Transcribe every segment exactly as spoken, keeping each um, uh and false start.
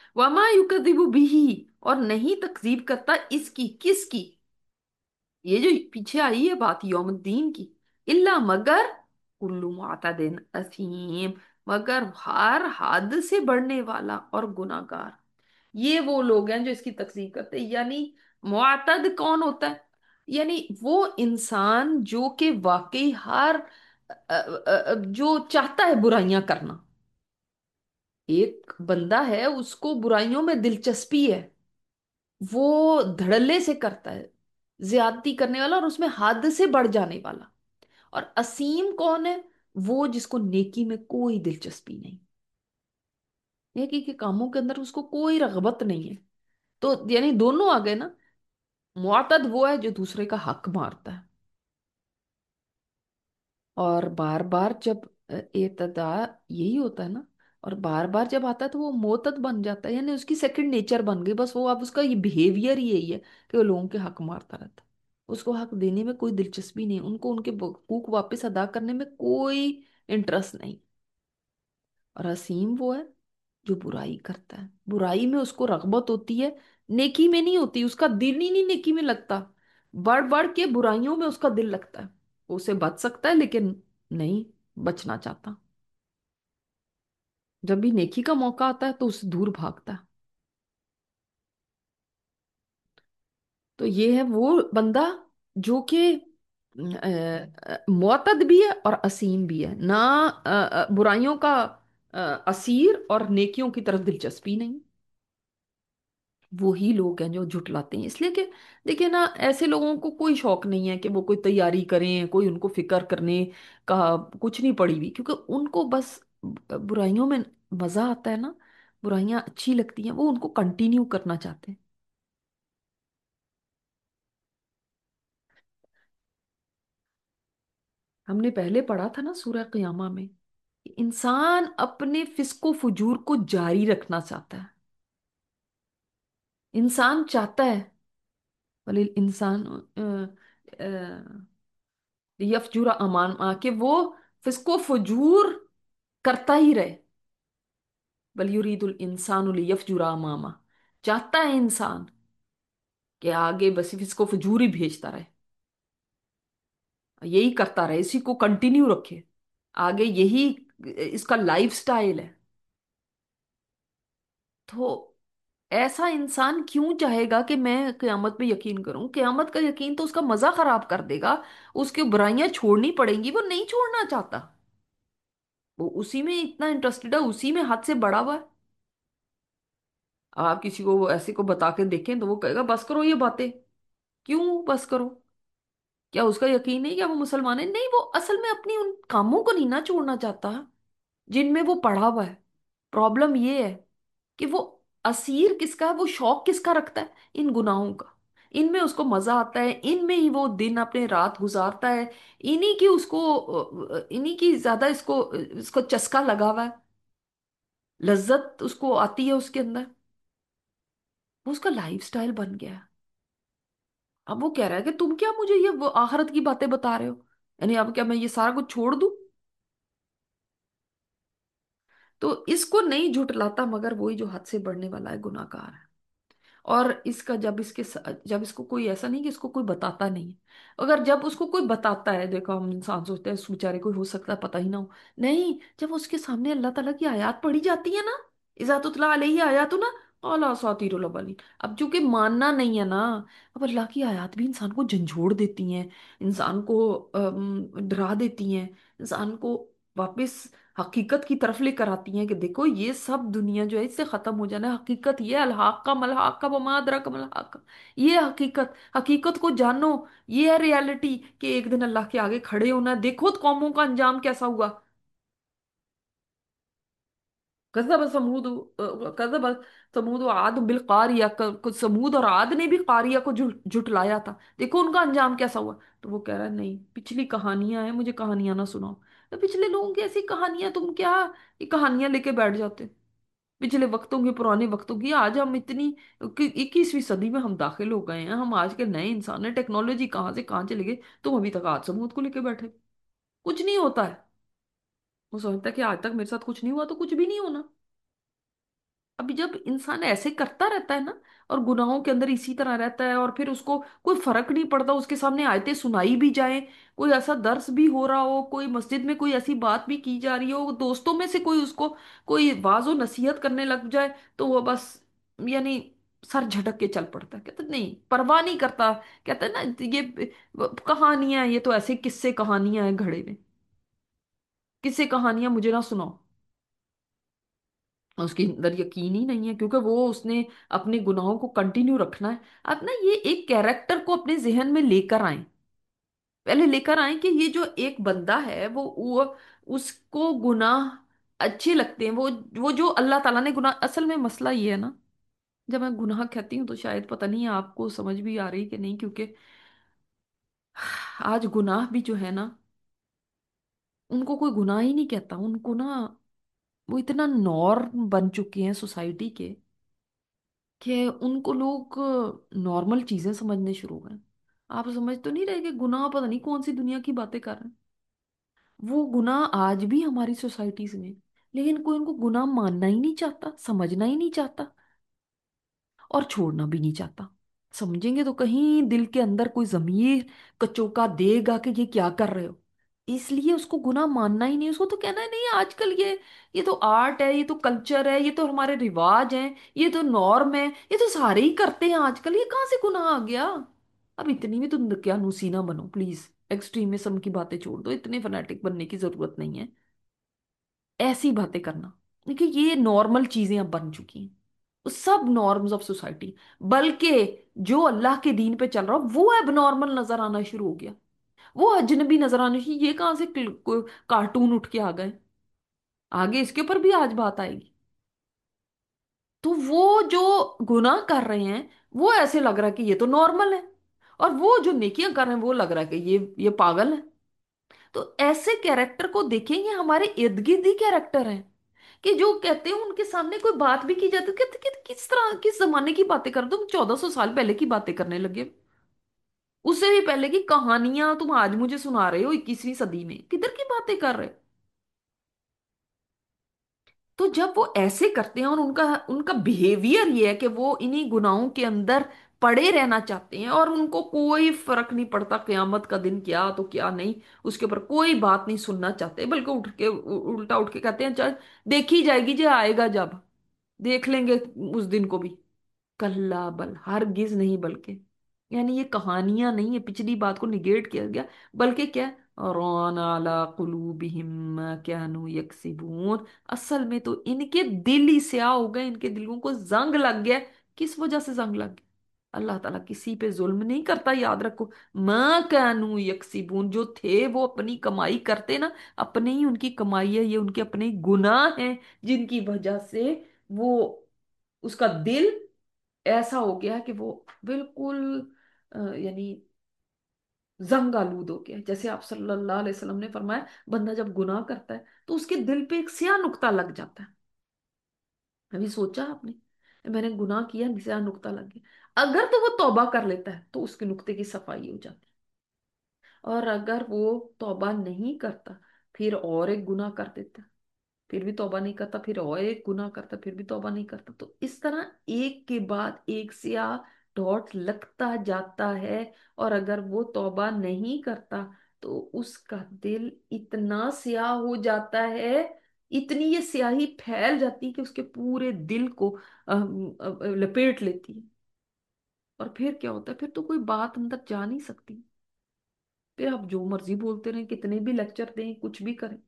वमा युकदिबु बिही, और नहीं तकजीब करता इसकी, किसकी, ये जो पीछे आई है बात यौमुद्दीन की, इल्ला मगर कुल्लु मुअतदिन असीम, मगर हर हद से बढ़ने वाला और गुनाहगार। ये वो लोग हैं जो इसकी तकजीब करते हैं। यानी मुअतद कौन होता है? यानी वो इंसान जो कि वाकई हर अ, अ, अ, जो चाहता है बुराइयां करना। एक बंदा है उसको बुराइयों में दिलचस्पी है, वो धड़ल्ले से करता है, ज्यादती करने वाला और उसमें हद से बढ़ जाने वाला। और असीम कौन है? वो जिसको नेकी में कोई दिलचस्पी नहीं, नेकी के कामों के अंदर उसको कोई रगबत नहीं है। तो यानी दोनों आ गए ना। मुअतद वो है जो दूसरे का हक मारता है, और बार बार जब अ, एतदा, यही होता है ना, और बार बार जब आता है तो वो मोतद बन जाता है, यानी उसकी सेकंड नेचर बन गई बस। वो अब उसका ये बिहेवियर ही यही है कि वो लोगों के हक मारता रहता है। उसको हक देने में कोई दिलचस्पी नहीं, उनको उनके हकूक वापस अदा करने में कोई इंटरेस्ट नहीं। और असीम वो है जो बुराई करता है, बुराई में उसको रगबत होती है, नेकी में नहीं होती, उसका दिल ही नहीं नेकी में लगता। बढ़ बढ़ के बुराइयों में उसका दिल लगता है। वो उसे बच सकता है लेकिन नहीं बचना चाहता। जब भी नेकी का मौका आता है तो उससे दूर भागता है। तो ये है वो बंदा जो कि मुअतद भी है और असीम भी है ना। अ, अ, बुराइयों का अ, असीर, और नेकियों की तरफ दिलचस्पी नहीं। वही लोग हैं जो झुटलाते हैं, इसलिए कि देखिए ना, ऐसे लोगों को कोई शौक नहीं है कि वो कोई तैयारी करें, कोई उनको फिक्र करने का कुछ नहीं पड़ी हुई, क्योंकि उनको बस बुराइयों में मजा आता है ना, बुराइयां अच्छी लगती हैं, वो उनको कंटिन्यू करना चाहते हैं। हमने पहले पढ़ा था ना सूरह क़ियामा में, कि इंसान अपने फिस्को फुजूर को जारी रखना चाहता है। इंसान चाहता है, वलिल इंसान यफजुरा अमान के वो फिस्को फुजूर करता ही रहे। बल युरीदुल इंसानु लियफजुरा अमामा, चाहता है इंसान कि आगे बस इसको फजूर ही भेजता रहे, यही करता रहे, इसी को कंटिन्यू रखे आगे, यही इसका लाइफ स्टाइल है। तो ऐसा इंसान क्यों चाहेगा कि मैं क्यामत पे यकीन करूं? क्यामत का यकीन तो उसका मजा खराब कर देगा, उसकी बुराइयां छोड़नी पड़ेंगी, वो नहीं छोड़ना चाहता। वो उसी में इतना इंटरेस्टेड है, उसी में हाथ से बढ़ा हुआ है। आप किसी को ऐसे को बता के देखें तो वो कहेगा बस करो ये बातें। क्यों बस करो? क्या उसका यकीन नहीं, क्या वो मुसलमान है? नहीं, वो असल में अपनी उन कामों को नहीं ना छोड़ना चाहता जिनमें वो पड़ा हुआ है। प्रॉब्लम ये है कि वो असीर किसका है, वो शौक किसका रखता है? इन गुनाहों का। इनमें उसको मजा आता है, इनमें ही वो दिन अपने रात गुजारता है। इन्हीं की उसको इन्हीं की ज्यादा इसको इसको चस्का लगा हुआ है, लज्जत उसको आती है उसके अंदर। वो उसका लाइफ स्टाइल बन गया है। अब वो कह रहा है कि तुम क्या मुझे ये वो आखिरत की बातें बता रहे हो? यानी अब क्या मैं ये सारा कुछ छोड़ दूं? तो इसको नहीं झुटलाता मगर वही जो हद से बढ़ने वाला है, गुनाहगार है। और इसका जब इसके स- जब इसको कोई, ऐसा नहीं कि इसको कोई बताता नहीं है, अगर जब उसको कोई बताता है, देखो हम इंसान सोचते हैं उस बेचारे को हो सकता है पता ही ना हो। नहीं, जब उसके सामने अल्लाह ताला की आयत पढ़ी जाती है ना, इज़ा तुतला अलैहि आयातुना क़ाला असातीरुल अव्वलीन, अब चूंकि मानना नहीं है ना, अब अल्लाह की आयत भी इंसान को झंझोड़ देती हैं, इंसान को अम, डरा देती हैं, इंसान को वापस हकीकत की तरफ लेकर आती हैं कि देखो ये सब दुनिया जो है इससे खत्म हो जाना है। हकीकत ये अलहाका मलहाका वमा अदराका मलहाका, ये हकीकत, हकीकत को जानो। ये है रियलिटी कि एक दिन अल्लाह के आगे खड़े होना है। देखो तो कौमों का अंजाम कैसा हुआ। कज़ब समूद कज़ब समूद आद बिल कारिया, क- समूद और आद ने भी कारिया को झुट झुटलाया था, देखो उनका अंजाम कैसा हुआ। तो वो कह रहा है नहीं, पिछली कहानियां हैं, मुझे कहानियां ना सुनाओ। तो पिछले लोगों की ऐसी कहानियां तुम क्या ये कहानियां लेके बैठ जाते? पिछले वक्तों की, पुराने वक्तों की। आज हम इतनी इक्कीसवीं सदी में हम दाखिल हो गए हैं, हम आज के नए इंसान हैं, टेक्नोलॉजी कहाँ से कहाँ चले गए, तुम अभी तक आज समूद को लेके बैठे। कुछ नहीं होता है। वो समझता है कि आज तक मेरे साथ कुछ नहीं हुआ तो कुछ भी नहीं होना। अभी जब इंसान ऐसे करता रहता है ना, और गुनाहों के अंदर इसी तरह रहता है, और फिर उसको कोई फर्क नहीं पड़ता, उसके सामने आयतें सुनाई भी जाए, कोई ऐसा दर्स भी हो रहा हो, कोई मस्जिद में कोई ऐसी बात भी की जा रही हो, दोस्तों में से कोई उसको कोई वाजो नसीहत करने लग जाए, तो वो बस यानी सर झटक के चल पड़ता है, कहता नहीं, परवाह नहीं करता। कहता है ना, ये कहानियां हैं, ये तो ऐसे किस्से कहानियां हैं घड़े में, किस्से कहानियां मुझे ना सुनाओ। उसके अंदर यकीन ही नहीं है, क्योंकि वो उसने अपने गुनाहों को कंटिन्यू रखना है। अब ना ये एक कैरेक्टर को अपने जहन में लेकर आए, पहले लेकर आए कि ये जो एक बंदा है वो वो उसको गुनाह अच्छे लगते हैं, वो वो जो अल्लाह ताला ने गुनाह, असल में मसला ये है ना, जब मैं गुनाह कहती हूँ तो शायद पता नहीं आपको समझ भी आ रही कि नहीं, क्योंकि आज गुनाह भी जो है ना, उनको कोई गुनाह ही नहीं कहता, उनको ना वो इतना नॉर्म बन चुके हैं सोसाइटी के, कि उनको लोग नॉर्मल चीजें समझने शुरू हो गए। आप समझ तो नहीं रहे कि गुनाह पता नहीं कौन सी दुनिया की बातें कर रहे हैं। वो गुनाह आज भी हमारी सोसाइटीज में, लेकिन कोई उनको गुनाह मानना ही नहीं चाहता, समझना ही नहीं चाहता, और छोड़ना भी नहीं चाहता। समझेंगे तो कहीं दिल के अंदर कोई जमीर कचोका देगा कि ये क्या कर रहे हो, इसलिए उसको गुनाह मानना ही नहीं, उसको तो कहना है नहीं आजकल ये ये तो आर्ट है, ये तो कल्चर है, ये तो हमारे रिवाज हैं, ये तो नॉर्म है, ये तो सारे ही करते हैं आजकल, ये कहाँ से गुनाह आ गया। अब इतनी भी तुम क्या नुसीना बनो प्लीज, एक्सट्रीमिज्म की बातें छोड़ दो, इतने फैनेटिक बनने की जरूरत नहीं है ऐसी बातें करना। देखिए ये नॉर्मल चीजें अब बन चुकी हैं, सब नॉर्म्स ऑफ सोसाइटी, बल्कि जो अल्लाह के दीन पे चल रहा हो वो अब नॉर्मल नजर आना शुरू हो गया, वो अजनबी नजर आने चाहिए। ये कहाँ से क्ल- को- कार्टून उठ के आ गए, आगे इसके ऊपर भी आज बात आएगी। तो वो जो गुनाह कर रहे हैं वो ऐसे लग रहा है कि ये तो नॉर्मल है, और वो जो नेकियां कर रहे हैं वो लग रहा है कि ये ये पागल है। तो ऐसे कैरेक्टर को देखेंगे, हमारे इर्द गिर्द ही कैरेक्टर हैं, कि जो कहते हैं उनके सामने कोई बात भी की जाती है, कहते कि किस तरह किस जमाने की बातें कर रहे हो? तुम चौदह सौ साल पहले की बातें करने लगे, उससे भी पहले की कहानियां तुम आज मुझे सुना रहे हो इक्कीसवीं सदी में, किधर की बातें कर रहे हो? तो जब वो ऐसे करते हैं, और उनका उनका बिहेवियर ये है कि वो इन्हीं गुनाहों के अंदर पड़े रहना चाहते हैं, और उनको कोई फर्क नहीं पड़ता क्यामत का दिन क्या तो क्या नहीं, उसके ऊपर कोई बात नहीं सुनना चाहते, बल्कि उठ के उ- उल्टा उठ के कहते हैं चल देखी जाएगी, जो आएगा जब देख लेंगे उस दिन को भी। कल्ला बल हरगिज नहीं, बल्कि यानी ये कहानियां नहीं है, पिछली बात को निगेट किया गया, बल्कि क्या, रौन अला कुलूबिहिम मा कानू यक्सिबून, असल में तो इनके दिल ही स्याह हो गए, इनके दिलों को जंग लग गया। किस वजह से जंग लग गया? अल्लाह ताला किसी पे जुल्म नहीं करता, याद रखो। माँ कानू यक्सिबून, जो थे वो अपनी कमाई करते ना, अपने ही उनकी कमाई है, ये उनके अपने ही गुनाह हैं जिनकी वजह से वो उसका दिल ऐसा हो गया है कि वो बिल्कुल अ, यानी जंग आलूद हो गया है। जैसे आप सल्लल्लाहु अलैहि वसल्लम ने फरमाया, बंदा जब गुनाह करता है तो उसके दिल पे एक स्याह नुक्ता लग जाता है। अभी सोचा आपने, मैंने गुनाह किया, स्याह नुक्ता लग गया, अगर तो वो तौबा कर लेता है तो उसके नुक्ते की सफाई हो जाती है, और अगर वो तौबा नहीं करता, फिर और एक गुनाह कर देता, फिर भी तौबा नहीं करता, फिर और एक गुनाह करता, फिर भी तौबा नहीं करता, तो इस तरह एक के बाद एक स्याह डॉट लगता जाता है। और अगर वो तौबा नहीं करता तो उसका दिल इतना स्याह हो जाता है, इतनी ये स्याही फैल जाती है कि उसके पूरे दिल को अम, अ, अ, लपेट लेती है। और फिर क्या होता है, फिर तो कोई बात अंदर जा नहीं सकती, फिर आप जो मर्जी बोलते रहें, कितने भी लेक्चर दें, कुछ भी करें।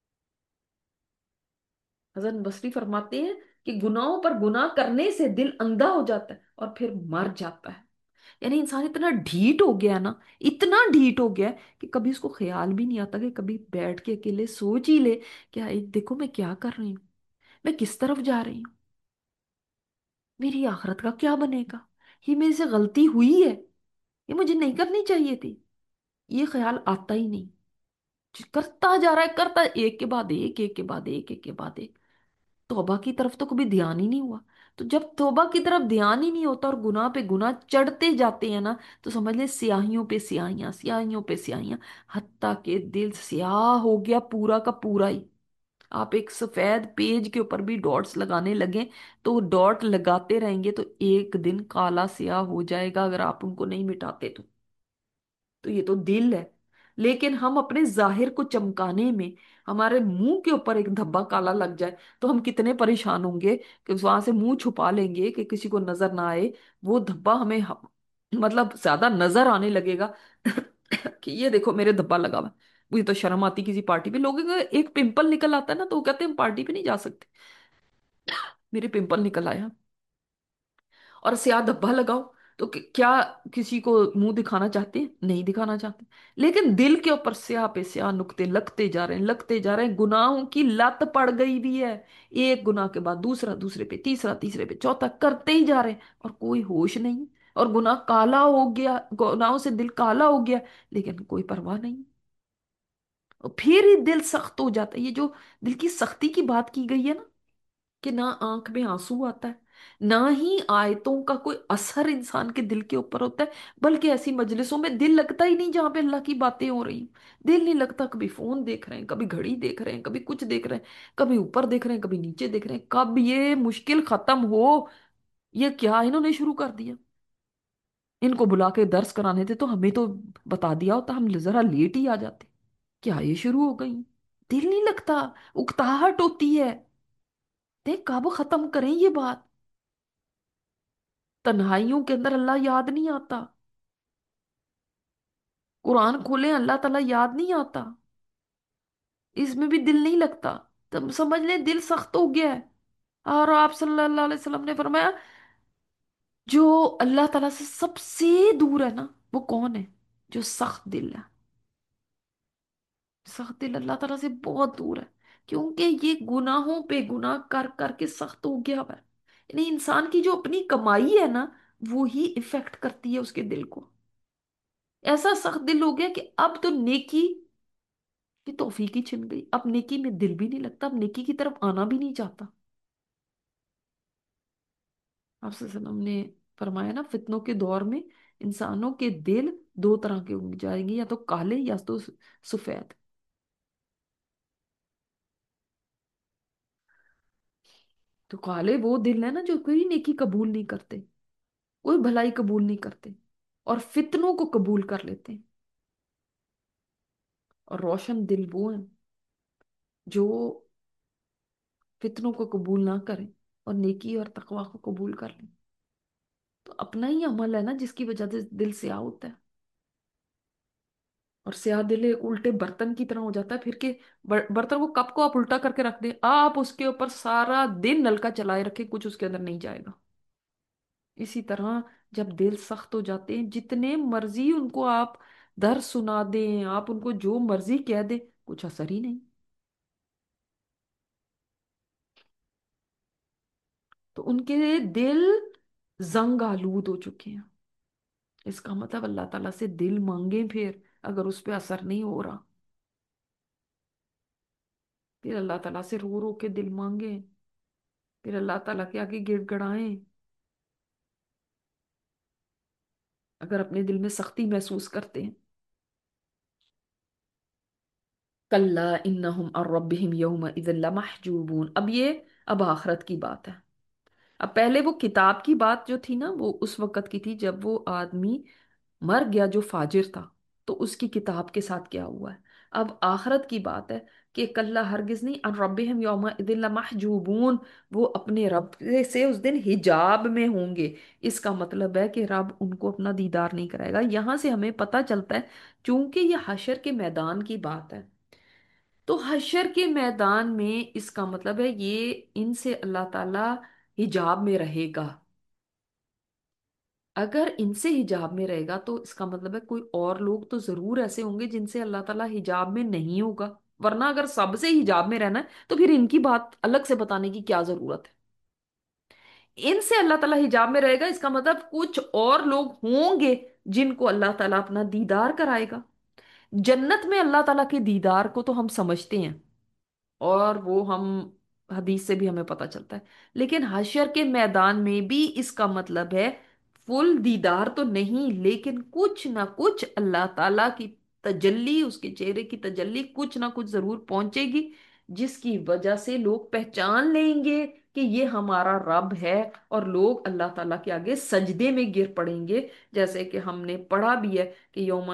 हसन बसरी फरमाते हैं कि गुनाहों पर गुनाह करने से दिल अंधा हो जाता है और फिर मर जाता है। यानी इंसान इतना ढीठ हो गया ना, इतना ढीठ हो गया है कि कभी उसको ख्याल भी नहीं आता कि कभी बैठ के अकेले सोच ही ले, क्या एक देखो मैं क्या कर रही हूँ, मैं किस तरफ जा रही हूँ, मेरी आखिरत का क्या बनेगा, ये मेरे से गलती हुई है, ये मुझे नहीं करनी चाहिए थी। ये ख्याल आता ही नहीं, करता जा रहा है, करता एक के बाद एक, एक के बाद एक, एक के बाद एक, तौबा की तरफ तो कभी ध्यान ही नहीं हुआ। तो जब तौबा की तरफ ध्यान ही नहीं होता और गुनाह पे गुनाह चढ़ते जाते हैं ना, तो समझ ले स्याहियों पे स्याहियां, स्याहियों पे स्याहियां, हत्ता के दिल स्याह हो गया पूरा का पूरा ही। आप एक सफेद पेज के ऊपर भी डॉट्स लगाने लगे तो डॉट लगाते रहेंगे तो एक दिन काला स्याह हो जाएगा अगर आप उनको नहीं मिटाते तो। तो ये तो दिल है। लेकिन हम अपने जाहिर को चमकाने में, हमारे मुंह के ऊपर एक धब्बा काला लग जाए तो हम कितने परेशान होंगे कि वहां से मुंह छुपा लेंगे कि किसी को नजर ना आए। वो धब्बा हमें हम, मतलब ज्यादा नजर आने लगेगा कि ये देखो मेरे धब्बा लगा हुआ है। मुझे तो शर्म आती किसी पार्टी पे, लोगों का एक पिंपल निकल आता है ना तो वो कहते हैं हम पार्टी पे नहीं जा सकते, मेरे पिंपल निकल आया। और स्याह धब्बा लगाओ तो कि- क्या किसी को मुंह दिखाना चाहते हैं? नहीं दिखाना चाहते। लेकिन दिल के ऊपर स्याह पे स्याह नुक्ते लगते जा रहे हैं, लगते जा रहे हैं, गुनाहों की लत पड़ गई भी है। एक गुनाह के बाद दूसरा, दूसरे पे तीसरा, तीसरे पे चौथा करते ही जा रहे हैं और कोई होश नहीं। और गुनाह काला हो गया, गुनाहों से दिल काला हो गया, लेकिन कोई परवाह नहीं। और फिर ही दिल सख्त हो जाता है। ये जो दिल की सख्ती की बात की गई है ना, कि ना आंख में आंसू आता है, ना ही आयतों का कोई असर इंसान के दिल के ऊपर होता है, बल्कि ऐसी मजलिसों में दिल लगता ही नहीं जहां पे अल्लाह की बातें हो रही। दिल नहीं लगता, कभी फोन देख रहे हैं, कभी घड़ी देख रहे हैं, कभी कुछ देख रहे हैं, कभी ऊपर देख रहे हैं, कभी नीचे देख रहे हैं। कब ये मुश्किल खत्म हो? ये क्या इन्होंने शुरू कर दिया? इनको बुला के दर्स कराने थे तो हमें तो बता दिया होता, हम जरा लेट ही आ जाते। क्या ये शुरू हो गई? दिल नहीं लगता, उकताहट होती है। देख कब खत्म करें ये बात? तन्हाइयों के अंदर अल्लाह याद नहीं आता, कुरान खोले अल्लाह ताला याद नहीं आता, इसमें भी दिल नहीं लगता। तब समझ लें दिल सख्त हो गया है। और आप सल्लल्लाहु अलैहि वसल्लम ने फरमाया जो अल्लाह ताला से सबसे दूर है ना, वो कौन है? जो सख्त दिल है। सख्त दिल अल्लाह ताला से बहुत दूर है, क्योंकि ये गुनाहों पे गुनाह कर करके सख्त हो गया हुआ है। यानी इंसान की जो अपनी कमाई है ना, वो ही इफेक्ट करती है उसके दिल को। ऐसा सख्त दिल हो गया कि अब तो नेकी की तौफीक ही छिन गई, अब नेकी में दिल भी नहीं लगता, अब नेकी की तरफ आना भी नहीं चाहता। आप वसल्लम ने फरमाया ना, फितनों के दौर में इंसानों के दिल दो तरह के हो जाएंगे, या तो काले या तो सफेद। तो काले वो दिल है ना जो कोई नेकी कबूल नहीं करते, कोई भलाई कबूल नहीं करते, और फितनों को कबूल कर लेते हैं। और रोशन दिल वो है जो फितनों को कबूल ना करें और नेकी और तकवा को कबूल कर लें। तो अपना ही अमल है ना जिसकी वजह से दिल स्याह होता है। और स्याह दिल एक उल्टे बर्तन की तरह हो जाता है फिर के। बर, बर्तन को, कप को आप उल्टा करके रख दें, आप उसके ऊपर सारा दिन नलका चलाए रखें, कुछ उसके अंदर नहीं जाएगा। इसी तरह जब दिल सख्त हो जाते हैं, जितने मर्जी उनको आप दर्द सुना दें, आप उनको जो मर्जी कह दें, कुछ असर ही नहीं। तो उनके दिल जंग आलूद हो चुके हैं। इसका मतलब अल्लाह ताला से दिल मांगे फिर, अगर उस पर असर नहीं हो रहा, फिर अल्लाह ताला से रो रो के दिल मांगे, फिर अल्लाह ताला के आगे गिड़गिड़ाएं। अगर अपने दिल में सख्ती महसूस करते हैं। कल्ला इन्नहुम अन रब्बिहिम यौमा इज़न लमहजूबून। अब ये, अब आखिरत की बात है। अब पहले वो किताब की बात जो थी ना, वो उस वक्त की थी जब वो आदमी मर गया जो फाजिर था, तो उसकी किताब के साथ क्या हुआ है। अब आखिरत की बात है कि कल्ला हरगिज नहीं, अन रब्बिहिम यौमा इज़िन लमहजूबून, वो अपने रब से उस दिन हिजाब में होंगे। इसका मतलब है कि रब उनको अपना दीदार नहीं कराएगा। यहां से हमें पता चलता है, चूंकि ये हशर के मैदान की बात है, तो हशर के मैदान में इसका मतलब है ये इनसे अल्लाह ताला हिजाब में रहेगा। अगर इनसे हिजाब में रहेगा तो इसका मतलब है कोई और लोग तो जरूर ऐसे होंगे जिनसे अल्लाह ताला हिजाब में नहीं होगा। वरना अगर सबसे हिजाब में रहना है तो फिर इनकी बात अलग से बताने की क्या जरूरत है। इनसे अल्लाह ताला हिजाब में रहेगा, इसका मतलब कुछ और लोग होंगे जिनको अल्लाह ताला अपना दीदार कराएगा। जन्नत में अल्लाह ताला के दीदार को तो हम समझते हैं, और वो हम हदीस से भी हमें पता चलता है। लेकिन हशर के मैदान में भी इसका मतलब है फुल दीदार तो नहीं, लेकिन कुछ ना कुछ अल्लाह ताला की तजल्ली, उसके चेहरे की तजल्ली कुछ ना कुछ जरूर पहुंचेगी, جس کی وجہ سے لوگ پہچان لیں گے کہ یہ ہمارا رب ہے، اور لوگ اللہ تعالیٰ کے آگے سجدے میں گر پڑیں گے، جیسے کہ ہم نے پڑھا بھی ہے کہ یوم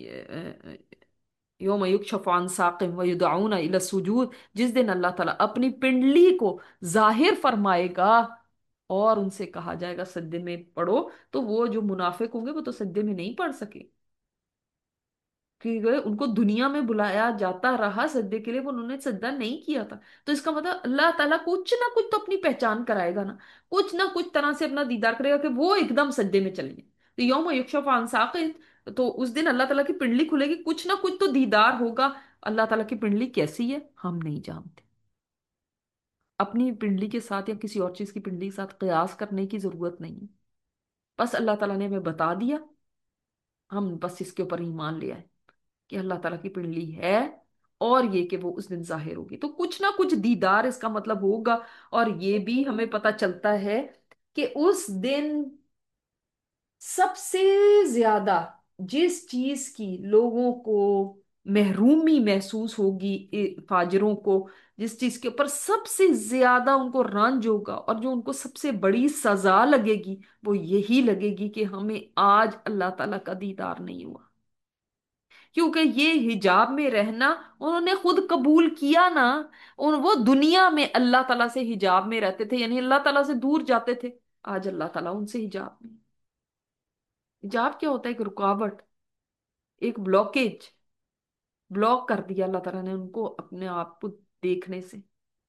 یوم یکشف عن ساق ویدعون الی السجود، جس دن اللہ تعالیٰ اپنی پنڈلی کو ظاہر فرمائے گا اور ان سے کہا جائے گا سجدے میں پڑھو، تو وہ جو منافق ہوں گے وہ تو سجدے میں نہیں پڑھ سکے، کیونکہ ان کو دنیا میں بلایا جاتا رہا سجدے کے لیے، وہ انہوں نے سجدہ نہیں کیا تھا۔ تو اس کا مطلب اللہ تعالیٰ کچھ نہ کچھ تو اپنی پہچان کرائے گا نا، کچھ نہ کچھ طرح سے اپنا دیدار کرے گا کہ وہ ایک دم سجدے میں چلے گئے۔ تو یوم یکشف عن ساق، تو اس دن اللہ تعالیٰ کی پنڈلی کھلے گی، کچھ نہ کچھ تو دیدار ہوگا۔ اللہ تعالیٰ کی پنڈلی کیسی ہے ہم نہیں جانتے، اپنی پنڈلی کے ساتھ یا کسی اور چیز کی پنڈلی کے ساتھ قیاس کرنے کی ضرورت نہیں ہے، بس اللہ تعالیٰ نے ہمیں بتا دیا، ہم بس اس کے اوپر ایمان لے آئے کہ اللہ تعالیٰ کی پنڈلی ہے، اور یہ کہ وہ اس دن ظاہر ہوگی، تو کچھ نہ کچھ دیدار اس کا مطلب ہوگا۔ اور یہ بھی ہمیں پتہ چلتا ہے کہ اس دن سب سے زیادہ جس چیز کی لوگوں کو محرومی محسوس ہوگی، اے- فاجروں کو جس چیز کے اوپر سب سے زیادہ ان کو رنج ہوگا اور جو ان کو سب سے بڑی سزا لگے گی، وہ یہی لگے گی کہ ہمیں آج اللہ تعالیٰ کا دیدار نہیں ہوا، کیونکہ یہ حجاب میں رہنا انہوں نے خود قبول کیا نا۔ ان وہ دنیا میں اللہ تعالیٰ سے حجاب میں رہتے تھے، یعنی اللہ تعالیٰ سے دور جاتے تھے، آج اللہ تعالیٰ ان سے حجاب میں۔ حجاب کیا ہوتا ہے؟ ایک رکاوٹ، ایک بلاکیج، بلاک کر دیا اللہ تعالیٰ نے ان کو اپنے آپ کو دیکھنے سے،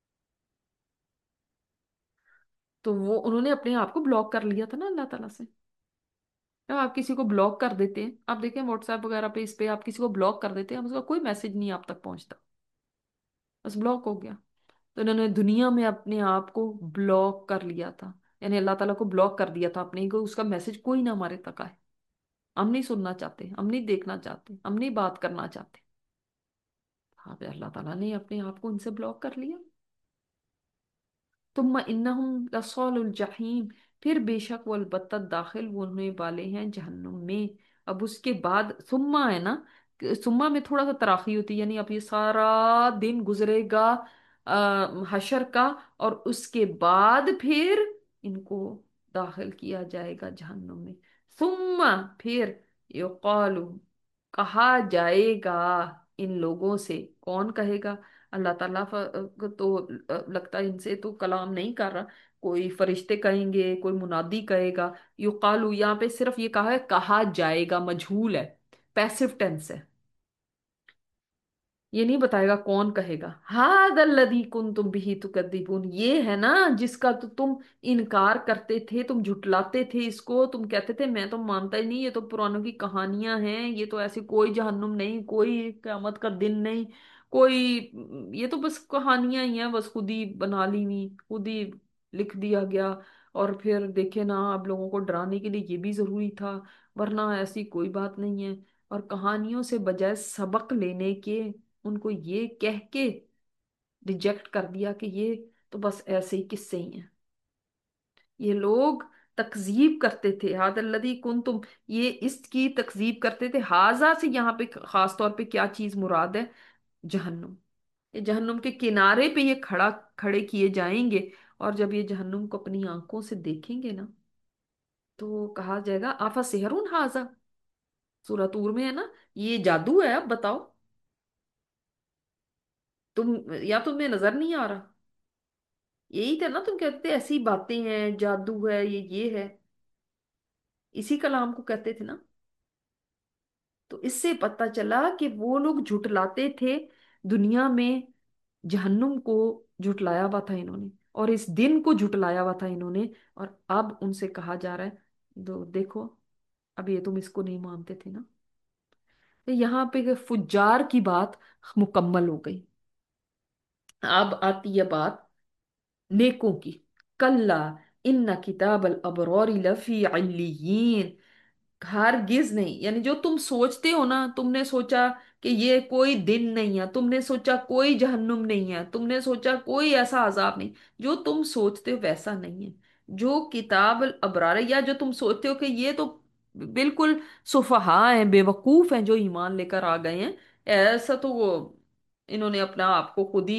تو وہ انہوں نے اپنے آپ کو بلاک کر لیا تھا نا اللہ تعالیٰ سے۔ جب آپ کسی کو بلاک کر دیتے ہیں، آپ دیکھیں واٹس ایپ وغیرہ پہ، اس پہ آپ کسی کو بلاک کر دیتے ہیں، اس کا کوئی میسج نہیں آپ تک پہنچتا، بس بلاک ہو گیا۔ تو انہوں نے دنیا میں اپنے آپ کو بلاک کر لیا تھا، یعنی اللہ تعالیٰ کو بلاک کر دیا تھا اپنے کو، اس کا میسج کوئی نہ ہمارے تک آئے، ہم نہیں سننا چاہتے، ہم نہیں دیکھنا چاہتے، ہم نہیں بات کرنا چاہتے، ہاں پہ اللہ تعالیٰ نے اپنے آپ کو ان سے بلاک کر لیا۔ ثم انہم لصال الجحیم، پھر بے شک وہ البتہ داخل ہونے والے ہیں جہنم میں۔ اب اس کے بعد ثم ہے نا، ثم میں تھوڑا سا تراخی ہوتی ہے، یعنی اب یہ سارا دن گزرے گا آ، حشر کا، اور اس کے بعد پھر ان کو داخل کیا جائے گا جہنم میں۔ ثم پھر یقال، کہا جائے گا ان لوگوں سے، کون کہے گا؟ اللہ تعالیٰ ف- تو لگتا ہے ان سے تو کلام نہیں کر رہا، کوئی فرشتے کہیں گے، کوئی منادی کہے گا۔ یقالو یہاں پہ صرف یہ کہا ہے کہا جائے گا، مجھول ہے، پیسو ٹینس ہے، یہ نہیں بتائے گا کون کہے گا۔ ہاد الذی کنتم بہ تکذبون، یہ ہے نا جس کا تو تم انکار کرتے تھے، تم جھٹلاتے تھے اس کو، تم کہتے تھے میں تو مانتا ہی نہیں، یہ تو پرانوں کی کہانیاں ہیں، یہ تو ایسی کوئی جہنم نہیں، کوئی قیامت کا دن نہیں، کوئی، یہ تو بس کہانیاں ہی ہیں، بس خود ہی بنا لی ہوئی، خود ہی لکھ دیا گیا۔ اور پھر دیکھے نا، آپ لوگوں کو ڈرانے کے لیے یہ بھی ضروری تھا، ورنہ ایسی کوئی بات نہیں ہے۔ اور کہانیوں سے بجائے سبق لینے کے ان کو یہ کہہ کے ریجیکٹ کر دیا کہ یہ تو بس ایسے ہی قصے ہی ہیں، یہ لوگ تکذیب کرتے تھے۔ ہاد الذی کنتم، یہ اس کی تکذیب کرتے تھے، ہاذا سے یہاں پہ خاص طور پہ کیا چیز مراد ہے؟ جہنم، یہ جہنم کے کنارے پہ یہ کھڑا کھڑے کیے جائیں گے، اور جب یہ جہنم کو اپنی آنکھوں سے دیکھیں گے نا، تو کہا جائے گا آفا سحرون ہاذا، سورہ طور میں ہے نا، یہ جادو ہے، اب بتاؤ تم، یا تمہیں نظر نہیں آ رہا؟ یہی تھا نا، تم کہتے ایسی باتیں ہیں، جادو ہے، یہ یہ ہے، اسی کلام کو کہتے تھے نا۔ تو اس سے پتہ چلا کہ وہ لوگ جھٹلاتے تھے دنیا میں، جہنم کو جھٹلایا ہوا تھا انہوں نے، اور اس دن کو جھٹلایا ہوا تھا انہوں نے، اور اب ان سے کہا جا رہا ہے دو دیکھو، اب یہ تم اس کو نہیں مانتے تھے نا۔ تو یہاں پہ فجار کی بات مکمل ہو گئی، اب آتی ہے بات نیکوں کی۔ کلا ان کتاب الابرار لفی علیین، ہرگز نہیں، یعنی جو تم سوچتے ہو نا، تم نے سوچا کہ یہ کوئی دن نہیں ہے، تم نے سوچا کوئی جہنم نہیں ہے، تم نے سوچا کوئی ایسا عذاب نہیں، جو تم سوچتے ہو ویسا نہیں ہے۔ جو کتاب الابرار ہے، یا جو تم سوچتے ہو کہ یہ تو بالکل سفہاء ہیں، بے وقوف ہیں جو ایمان لے کر آ گئے ہیں، ایسا تو وہ انہوں نے اپنا آپ کو خود ہی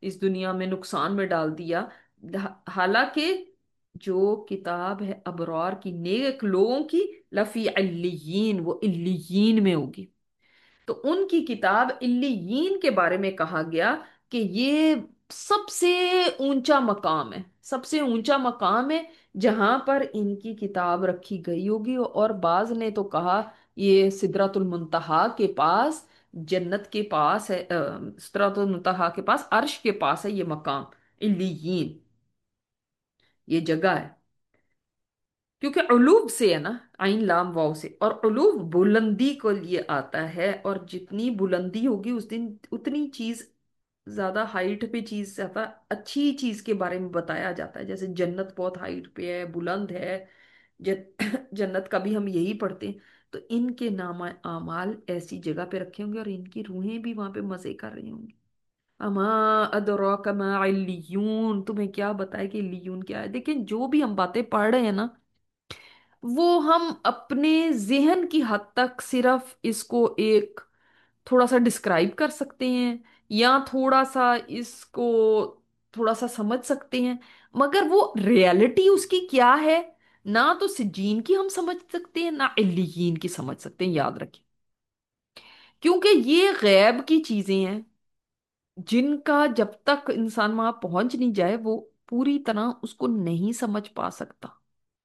इस दुनिया में नुकसान में डाल दिया। हालांकि जो किताब है अबरार की, नेक लोगों की, लफी इल्लियीन, वो इल्लियीन में होगी। तो उनकी किताब इल्लियीन के बारे में कहा गया कि ये सबसे ऊंचा मकाम है, सबसे ऊंचा मकाम है जहां पर इनकी किताब रखी गई होगी। और बाज ने तो कहा ये सिदरतुल मुंतहा के पास, जन्नत के पास है, अ, सिदरतुल मुंतहा के पास, अर्श के पास है ये मकाम, इल्लियीन, ये जगह है। क्योंकि उलूब से है ना, आइन लाम वाव से, और उलूब बुलंदी को लिए आता है, और जितनी बुलंदी होगी उस दिन उतनी चीज ज्यादा हाइट पे, चीज ज्यादा अच्छी चीज के बारे में बताया जाता है। जैसे जन्नत बहुत हाइट पे है, बुलंद है, जन, जन्नत का भी हम यही पढ़ते हैं। तो इनके नाम आमाल ऐसी जगह पे रखे होंगे और इनकी रूहें भी वहां पे मजे कर रही होंगी। अमा अदराक मा इल्लियून, तुम्हें क्या बताए कि इल्लियून क्या है। लेकिन जो भी हम बातें पढ़ रहे हैं ना, वो हम अपने जहन की हद तक सिर्फ इसको एक थोड़ा सा डिस्क्राइब कर सकते हैं, या थोड़ा सा इसको थोड़ा सा समझ सकते हैं। मगर वो रियलिटी उसकी क्या है, ना तो सिजीन की हम समझ सकते हैं, ना इल्लियीन की समझ सकते हैं, याद रखें। क्योंकि ये गैब की चीजें हैं जिनका जब तक इंसान वहां पहुंच नहीं जाए वो पूरी तरह उसको नहीं समझ पा सकता।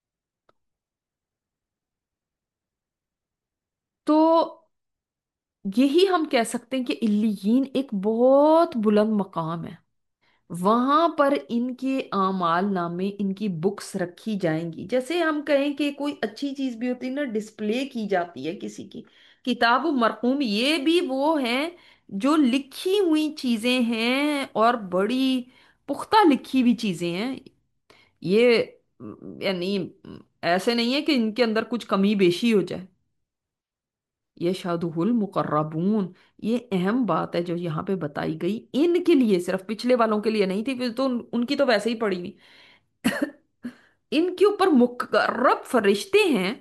तो यही हम कह सकते हैं कि इल्लियीन एक बहुत बुलंद मकाम है। वहां पर इनके आमाल नामे, इनकी बुक्स रखी जाएंगी। जैसे हम कहें कि कोई अच्छी चीज भी होती है ना, डिस्प्ले की जाती है किसी की किताब मरकूम, ये भी वो है जो लिखी हुई चीजें हैं, और बड़ी पुख्ता लिखी हुई चीजें हैं ये। यानी ऐसे नहीं है कि इनके अंदर कुछ कमी बेशी हो जाए। ये शादुहुल मुकर्रबून, ये अहम बात है जो यहाँ पे बताई गई, इनके लिए, सिर्फ पिछले वालों के लिए नहीं थी, फिर तो उन, उनकी तो वैसे ही पड़ी नहीं। इनके ऊपर मुकर्रब फरिश्ते हैं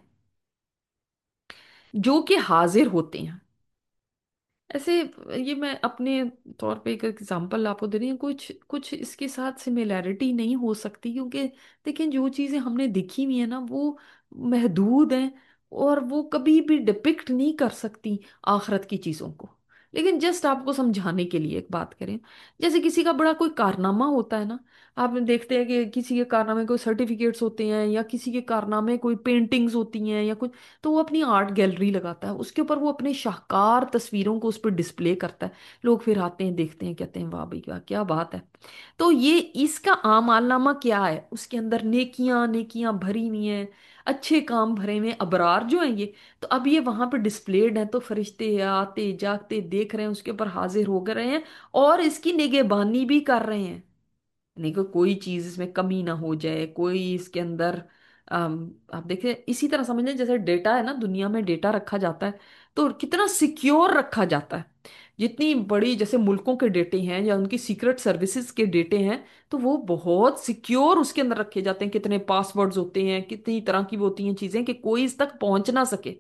जो कि हाजिर होते हैं। ऐसे, ये मैं अपने तौर पे एक एग्जांपल आपको दे रही हूँ, कुछ कुछ इसके साथ सिमिलैरिटी नहीं हो सकती, क्योंकि देखिए जो चीज़ें हमने देखी हुई है ना वो महदूद हैं, और वो कभी भी डिपिक्ट नहीं कर सकती आखिरत की चीज़ों को। लेकिन जस्ट आपको समझाने के लिए एक बात करें, जैसे किसी का बड़ा कोई कारनामा होता है ना, आप देखते हैं कि किसी के कारनामे कोई सर्टिफिकेट्स होते हैं, या किसी के कारनामे कोई पेंटिंग्स होती हैं या कुछ, तो वो अपनी आर्ट गैलरी लगाता है, उसके ऊपर वो अपने शाहकार तस्वीरों को उस पर डिस्प्ले करता है। लोग फिर आते हैं, देखते हैं, कहते हैं वाह भाई वाह क्या बात है। तो ये इसका आमालनामा क्या है, उसके अंदर नेकियां नेकियां भरी हुई हैं, अच्छे काम भरे हुए हैं, अबरार जो हैं ये। तो अब ये वहां पे डिस्प्लेड है, तो फरिश्ते आते जागते देख रहे हैं, उसके ऊपर हाजिर हो गए रहे हैं, और इसकी निगहबानी भी कर रहे हैं। नहीं को कोई चीज इसमें कमी ना हो जाए, कोई इसके अंदर अम, आप देखिए इसी तरह समझ लें जैसे डेटा है ना, दुनिया में डेटा रखा जाता है तो कितना सिक्योर रखा जाता है। जितनी बड़ी जैसे मुल्कों के डेटे हैं या उनकी सीक्रेट सर्विसेज के डेटे हैं, तो वो बहुत सिक्योर उसके अंदर रखे जाते हैं। कितने पासवर्ड्स होते हैं, कितनी तरह की वो होती हैं चीजें कि कोई इस तक पहुंच ना सके।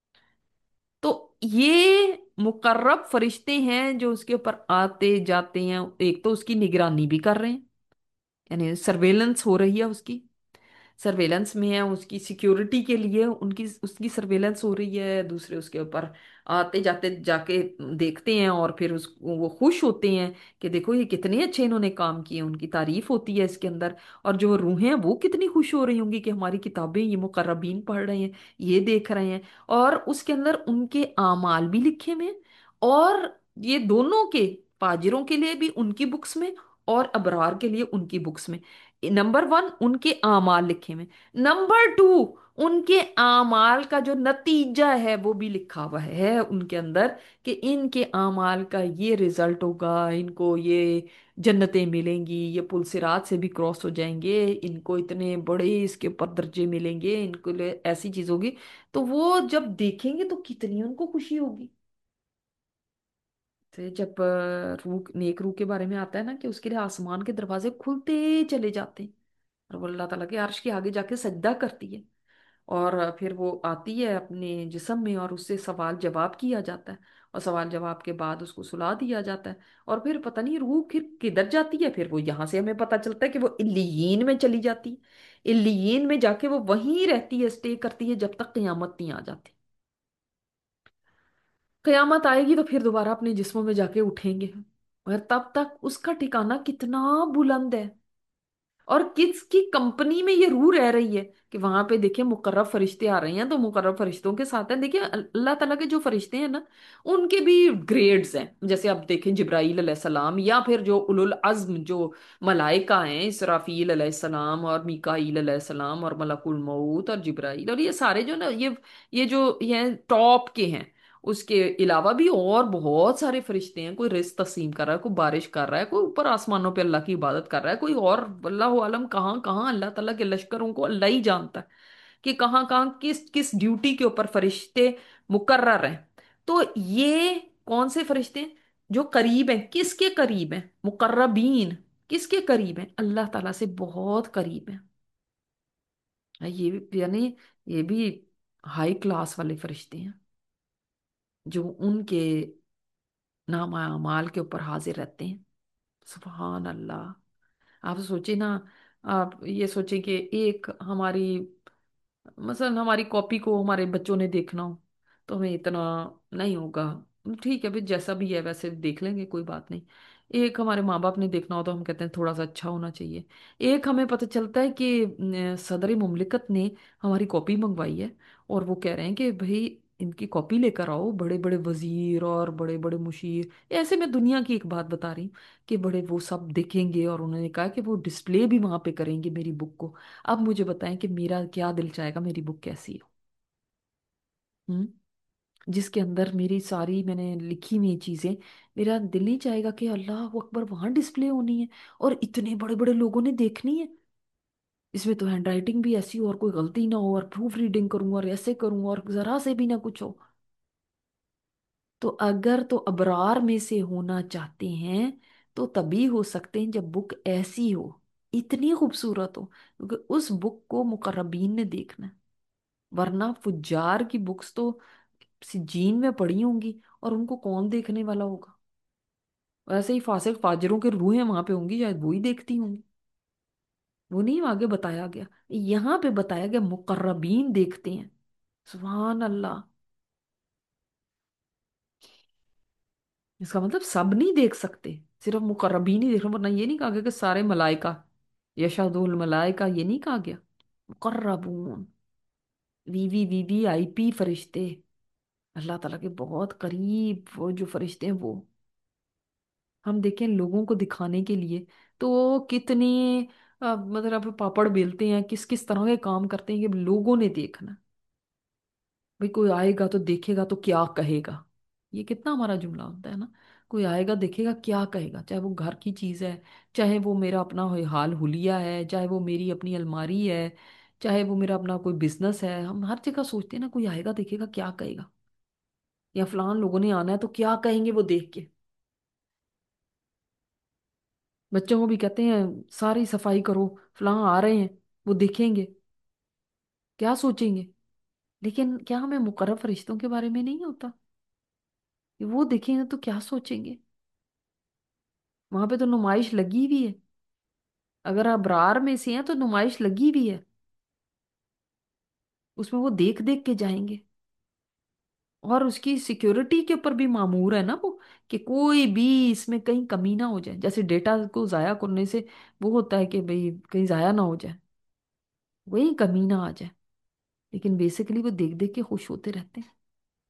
तो ये मुकर्रब फरिश्ते हैं जो उसके ऊपर आते जाते हैं, एक तो उसकी निगरानी भी कर रहे हैं, यानी सर्वेलेंस हो रही है उसकी, सर्वेलेंस में है, उसकी सिक्योरिटी के लिए उनकी उसकी सर्वेलेंस हो रही है। दूसरे उसके ऊपर आते जाते जाके देखते हैं, और फिर उस वो खुश होते हैं कि देखो ये कितने अच्छे इन्होंने काम किए, उनकी तारीफ होती है इसके अंदर। और जो रूहें हैं वो कितनी खुश हो रही होंगी कि हमारी किताबें ये मुकर्रबीन पढ़ रहे हैं, ये देख रहे हैं। और उसके अंदर उनके आमाल भी लिखे हुए हैं, और ये दोनों के, फाजिरों के लिए भी उनकी बुक्स में, और अबरार के लिए उनकी बुक्स में, नंबर वन उनके आमाल लिखे हुए, नंबर टू उनके आमाल का जो नतीजा है वो भी लिखा हुआ है उनके अंदर, कि इनके आमाल का ये रिजल्ट होगा, इनको ये जन्नतें मिलेंगी, ये पुल सिरात से भी क्रॉस हो जाएंगे, इनको इतने बड़े इसके ऊपर दर्जे मिलेंगे, इनको लिए ऐसी चीज होगी। तो वो जब देखेंगे तो कितनी उनको खुशी होगी। तो जब अ, रूह, नेक रूह के बारे में आता है ना कि उसके लिए आसमान के दरवाजे खुलते चले जाते हैं, और वो अल्लाह ताला के अर्श के आगे जाके सजदा करती है, और फिर वो आती है अपने जिस्म में, और उससे सवाल जवाब किया जाता है। اور سوال جواب کے بعد اس کو سلا دیا جاتا ہے، اور پھر پتہ نہیں روح پھر کدھر جاتی ہے، پھر وہ یہاں سے ہمیں پتہ چلتا ہے کہ وہ علیین میں چلی جاتی ہے، علیین میں جا کے وہ وہیں رہتی ہے، اسٹے کرتی ہے جب تک قیامت نہیں آ جاتی۔ قیامت آئے گی تو پھر دوبارہ اپنے جسموں میں جا کے اٹھیں گے، اور تب تک اس کا ٹھکانہ کتنا بلند ہے، اور کس کی کمپنی میں یہ روح رہ رہی ہے، کہ وہاں پہ دیکھیں مقرب فرشتے آ رہے ہیں تو مقرب فرشتوں کے ساتھ ہیں، دیکھیں اللہ تعالیٰ کے جو فرشتے ہیں نا ان کے بھی گریڈز ہیں، جیسے آپ دیکھیں جبرائیل علیہ السلام، یا پھر جو اولو العزم جو ملائکہ ہیں، اسرافیل علیہ السلام اور میکائیل علیہ السلام اور ملک الموت اور جبرائیل، اور یہ سارے جو نا یہ یہ جو یہ ٹاپ کے ہیں، اس کے علاوہ بھی اور بہت سارے فرشتے ہیں، کوئی رزق تقسیم کر رہا ہے، کوئی بارش کر رہا ہے، کوئی اوپر آسمانوں پہ اللہ کی عبادت کر رہا ہے، کوئی اور اللہ عالم کہاں کہاں اللہ تعالیٰ کے لشکروں کو اللہ ہی جانتا ہے کہ کہاں کہاں کس کس ڈیوٹی کے اوپر فرشتے مقرر ہیں۔ تو یہ کون سے فرشتے ہیں؟ جو قریب ہیں، کس کے قریب ہیں؟ مقربین، کس کے قریب ہیں؟ اللہ تعالیٰ سے بہت قریب ہیں۔ یہ بھی یعنی یہ بھی ہائی کلاس والے فرشتے ہیں جو ان کے نام اعمال کے اوپر حاضر رہتے ہیں۔ سبحان اللہ! آپ سوچیں نا، آپ یہ سوچیں کہ ایک ہماری مثلا ہماری کاپی کو ہمارے بچوں نے دیکھنا ہو تو ہمیں اتنا نہیں ہوگا، ٹھیک ہے بھی جیسا بھی ہے ویسے دیکھ لیں گے، کوئی بات نہیں۔ ایک ہمارے ماں باپ نے دیکھنا ہو تو ہم کہتے ہیں تھوڑا سا اچھا ہونا چاہیے۔ ایک ہمیں پتہ چلتا ہے کہ ن- صدر مملکت نے ہماری کاپی منگوائی ہے، اور وہ کہہ رہے ہیں کہ بھئی ان کی کاپی لے کر آؤ، بڑے بڑے وزیر اور بڑے بڑے مشیر، ایسے میں دنیا کی ایک بات بتا رہی ہوں کہ بڑے وہ سب دیکھیں گے، اور انہوں نے کہا کہ وہ ڈسپلے بھی وہاں پہ کریں گے میری بک کو۔ اب مجھے بتائیں کہ میرا کیا دل چاہے گا میری بک کیسی ہو، ہم؟ جس کے اندر میری ساری میں نے لکھی ہوئی چیزیں، میرا دل نہیں چاہے گا کہ اللہ اکبر وہاں ڈسپلے ہونی ہے اور اتنے بڑے بڑے لوگوں نے دیکھنی ہے، اس میں تو ہینڈ رائٹنگ بھی ایسی ہو اور کوئی غلطی نہ ہو، اور پروف ریڈنگ کروں اور ایسے کروں اور ذرا سے بھی نہ کچھ ہو۔ تو اگر تو ابرار میں سے ہونا چاہتے ہیں تو تبھی ہو سکتے ہیں جب بک ایسی ہو، اتنی خوبصورت ہو، کیونکہ اس بک کو مقربین نے دیکھنا ہے، ورنہ فجار کی بکس تو سجین میں پڑی ہوں گی اور ان کو کون دیکھنے والا ہوگا؟ ویسے ہی فاسق فاجروں کے روحیں وہاں پہ ہوں گی، شاید وہی دیکھتی ہوں گی۔ وہ نہیں آگے بتایا گیا، یہاں پہ بتایا گیا مقربین دیکھتے ہیں۔ سبحان اللہ! اس کا مطلب سب نہیں دیکھ سکتے، صرف مقربین ہی دیکھ رہے، ورنہ یہ نہیں کہا گیا کہ سارے ملائکہ، یشہد الملائکہ، یہ نہیں کہا گیا۔ مقربون، وی وی وی وی آئی پی فرشتے، اللہ تعالیٰ کے بہت قریب وہ جو فرشتے ہیں وہ ہم دیکھیں لوگوں کو دکھانے کے لیے تو وہ کتنے آ، مطلب پاپڑ بیلتے ہیں، کس کس طرح کے کام کرتے ہیں کہ لوگوں نے دیکھنا۔ بھئی کوئی آئے گا تو دیکھے گا تو کیا کہے گا، یہ کتنا ہمارا جملہ ہوتا ہے نا، کوئی آئے گا دیکھے گا کیا کہے گا، چاہے وہ گھر کی چیز ہے، چاہے وہ میرا اپنا حال حلیہ ہے، چاہے وہ میری اپنی الماری ہے، چاہے وہ میرا اپنا کوئی بزنس ہے، ہم ہر جگہ سوچتے ہیں نا کوئی آئے گا دیکھے گا کیا کہے گا، یا فلان لوگوں نے آنا ہے تو کیا کہیں گے وہ دیکھ کے۔ بچوں کو بھی کہتے ہیں ساری صفائی کرو، فلاں آ رہے ہیں، وہ دیکھیں گے کیا سوچیں گے، لیکن کیا ہمیں مقرب فرشتوں کے بارے میں نہیں ہوتا کہ وہ دیکھیں گے تو کیا سوچیں گے؟ وہاں پہ تو نمائش لگی ہوئی ہے، اگر ابرار میں سے ہیں تو نمائش لگی ہوئی ہے، اس میں وہ دیکھ دیکھ کے جائیں گے، اور اس کی سیکیورٹی کے اوپر بھی مامور ہے نا وہ، کہ کوئی بھی اس میں کہیں کمی نہ ہو جائے، جیسے ڈیٹا کو ضائع کرنے سے وہ ہوتا ہے کہ بھئی کہیں ضائع نہ ہو جائے، وہی کمی نہ آ جائے، لیکن بیسیکلی وہ دیکھ دیکھ کے خوش ہوتے رہتے ہیں،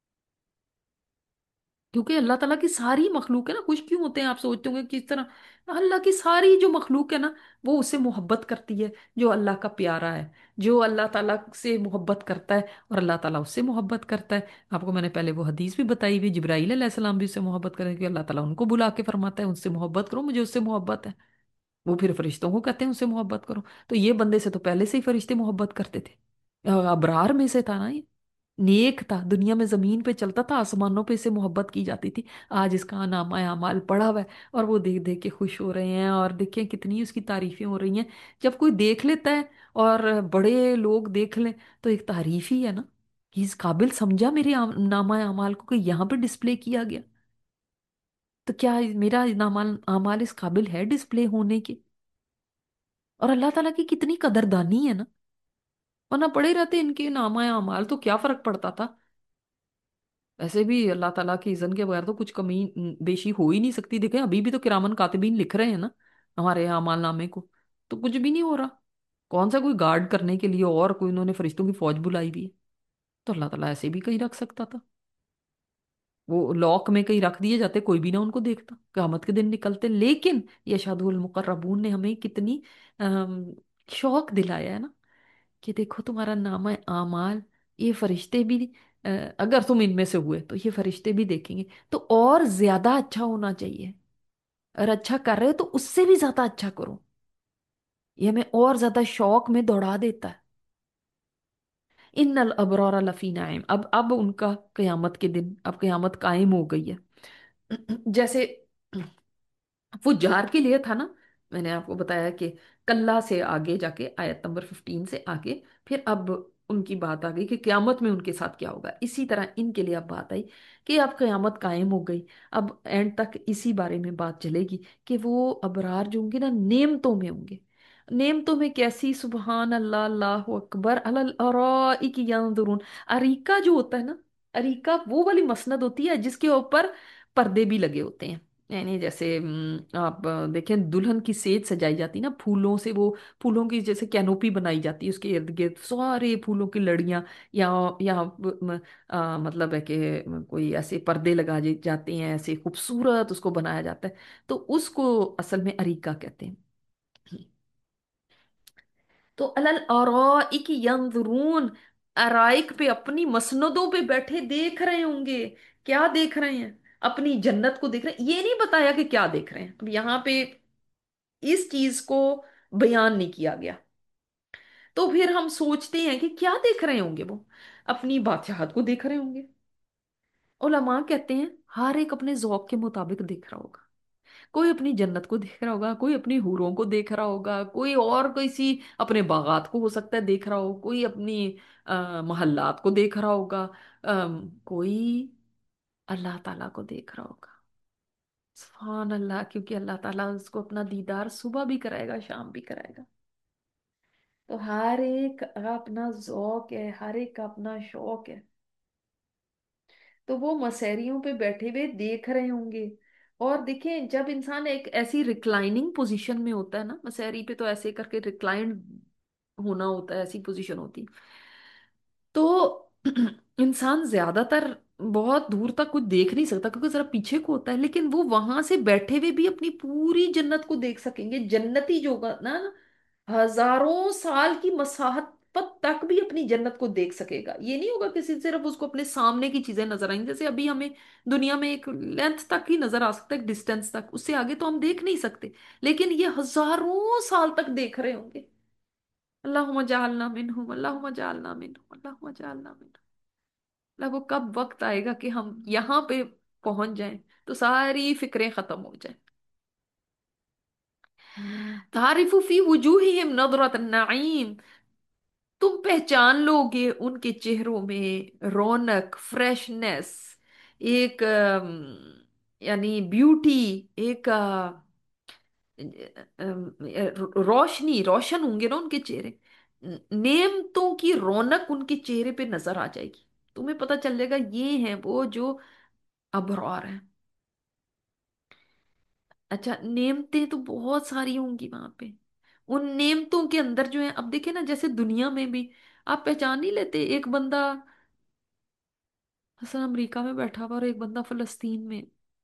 کیونکہ اللہ تعالیٰ کی ساری مخلوق ہے نا، خوش کیوں ہوتے ہیں آپ سوچتے ہوں گے کس طرح؟ اللہ کی ساری جو مخلوق ہے نا وہ اس سے محبت کرتی ہے، جو اللہ کا پیارا ہے، جو اللہ تعالیٰ سے محبت کرتا ہے، اور اللہ تعالیٰ اس سے محبت کرتا ہے۔ آپ کو میں نے پہلے وہ حدیث بھی بتائی ہوئی، جبرائیل علیہ السلام بھی اس سے محبت کریں کہ اللہ تعالیٰ ان کو بلا کے فرماتا ہے ان سے محبت کرو، مجھے اس سے محبت ہے، وہ پھر فرشتوں کو کہتے ہیں ان سے محبت کرو، تو یہ بندے سے تو پہلے سے ہی فرشتے محبت کرتے تھے، ابرار میں سے تھا نا یہ، نیک تھا، دنیا میں زمین پہ چلتا تھا، آسمانوں پہ اسے محبت کی جاتی تھی، آج اس کا نامہ اعمال پڑا ہوا ہے اور وہ دیکھ دیکھ کے خوش ہو رہے ہیں، اور دیکھیں کتنی اس کی تعریفیں ہو رہی ہیں۔ جب کوئی دیکھ لیتا ہے اور بڑے لوگ دیکھ لیں تو ایک تعریف ہی ہے نا، इस काबिल समझा मेरे आम, नामा अमाल को कि यहाँ पे डिस्प्ले किया गया। तो क्या मेरा नामा अमाल इस काबिल है डिस्प्ले होने के? और अल्लाह ताला की कितनी कदरदानी है ना। वरना पड़े रहते इनके नामा अमाल तो क्या फर्क पड़ता था। वैसे भी अल्लाह ताला के इज़्ज़त के बगैर तो कुछ कमी न, बेशी हो ही नहीं सकती। देखें अभी भी तो किरामन कातिबीन लिख रहे हैं ना हमारे यहाँ अमाल नामे को। तो कुछ भी नहीं हो रहा। कौन सा कोई गार्ड करने के लिए और कोई उन्होंने फरिश्तों की फौज बुलाई भी है? तो अल्लाह ताला ऐसे भी कहीं रख सकता था। वो लॉक में कहीं रख दिए जाते, कोई भी ना उनको देखता, क़यामत के दिन निकलते। लेकिन यशहदुल मुकर्रबून ने हमें कितनी अम, शौक दिलाया है ना कि देखो तुम्हारा नामा आमाल, ये फरिश्ते भी अ, अगर तुम इनमें से हुए तो ये फरिश्ते भी देखेंगे। तो और ज्यादा अच्छा होना चाहिए। और अच्छा कर रहे हो तो उससे भी ज्यादा अच्छा करो। ये हमें और ज्यादा शौक में दौड़ा देता है। इन्नल अबरार लफी नाइम। अब अब उनका कयामत के दिन, अब कयामत कायम हो गई है। जैसे फुज्जार के लिए था ना, मैंने आपको बताया कि कल्ला से आगे जाके आयत नंबर फिफ्टीन से आगे फिर अब उनकी बात आ गई कि क्यामत में उनके साथ क्या होगा। इसी तरह इनके लिए अब बात आई कि अब क्यामत कायम हो गई। अब एंड तक इसी बारे में बात चलेगी कि वो अबरार जो होंगे ना नेमतों में होंगे। नेमतों में कैसी? सुबहान अल्लाह, अल्लाह अकबर, अलल अराइकी यंजुरून। अरीका जो होता है ना, अरीका वो वाली मसनद होती है जिसके ऊपर पर्दे भी लगे होते हैं। यानी जैसे हम्म, आप अ, देखें दुल्हन की सेज सजाई जाती है ना फूलों से, वो फूलों की जैसे कैनोपी बनाई जाती है, उसके इर्द गिर्द सारे फूलों की लड़ियां, या या ब- म- अ, मतलब है कि अ, कोई ऐसे पर्दे लगा जे- जाते हैं, ऐसे खूबसूरत उसको बनाया जाता है। तो उसको असल में अरीका कहते हैं। तो अलल अराइक यंजुरून, अराइक पे अपनी मसनदों पे बैठे देख रहे होंगे। क्या देख रहे हैं? अपनी जन्नत को देख रहे हैं। ये नहीं बताया कि क्या देख रहे हैं अब यहाँ पे, इस चीज को बयान नहीं किया गया। तो फिर हम सोचते हैं कि क्या देख रहे होंगे वो? अपनी बादशाहत को देख रहे होंगे। उलमा कहते हैं हर एक अपने जौक के मुताबिक देख रहा होगा। कोई अपनी जन्नत को देख रहा होगा, कोई अपनी हूरों को देख रहा होगा, कोई और किसी अपने बागात को हो सकता है देख रहा हो, कोई अपनी आ, महल्लात को देख रहा होगा, अम, कोई अल्लाह ताला को देख रहा होगा। सुभान अल्लाह, क्योंकि अल्लाह ताला उसको अपना दीदार सुबह भी कराएगा, शाम भी कराएगा। तो हर एक का अपना जौक है, हर एक का अपना शौक है। तो वो मसैरियों पे बैठे हुए देख रहे होंगे। और देखें जब इंसान एक ऐसी रिक्लाइनिंग पोजीशन में होता है ना, मसैरी पे तो ऐसे करके रिक्लाइन होना होता है, ऐसी पोजीशन होती है। तो इंसान ज्यादातर बहुत दूर तक कुछ देख नहीं सकता क्योंकि जरा पीछे को होता है, लेकिन वो वहां से बैठे हुए भी अपनी पूरी जन्नत को देख सकेंगे। जन्नती जो होगा ना, हजारों साल की मसाहत तक भी अपनी जन्नत को देख सकेगा। ये नहीं होगा किसी सिर्फ उसको अपने सामने की चीजें नजर आएंगी। जैसे अभी हमें दुनिया में एक लेंथ तक ही नजर आ सकता है, एक डिस्टेंस तक, उससे आगे तो हम देख नहीं सकते। लेकिन ये हजारों साल तक देख रहे होंगे। अल्लाहुम्मा जअलना मिनहुम, अल्लाहुम्मा जअलना मिनहुम, अल्लाहुम्मा जअलना मिनहुम। मतलब वो कब वक्त आएगा कि हम यहाँ पे पहुंच जाएं तो सारी फिक्रें खत्म हो जाएं। तारिफु फी वुजूहिहिम नदरत नईम। तुम पहचान लोगे उनके चेहरों में रौनक, फ्रेशनेस, एक अम, यानी ब्यूटी, एक अ, अम, रोशनी, रोशन होंगे ना उनके चेहरे। न- नेमतों की रौनक उनके चेहरे पे नजर आ जाएगी। तुम्हें पता चल जाएगा ये हैं वो जो अबरार हैं। अच्छा, नेमतें तो बहुत सारी होंगी वहां पे। उन नेमतों के अंदर जो है, अब देखे ना जैसे दुनिया में भी आप पहचान नहीं लेते, एक बंदा हसन अमेरिका में बैठा हुआ और एक बंदा फलस्तीन में,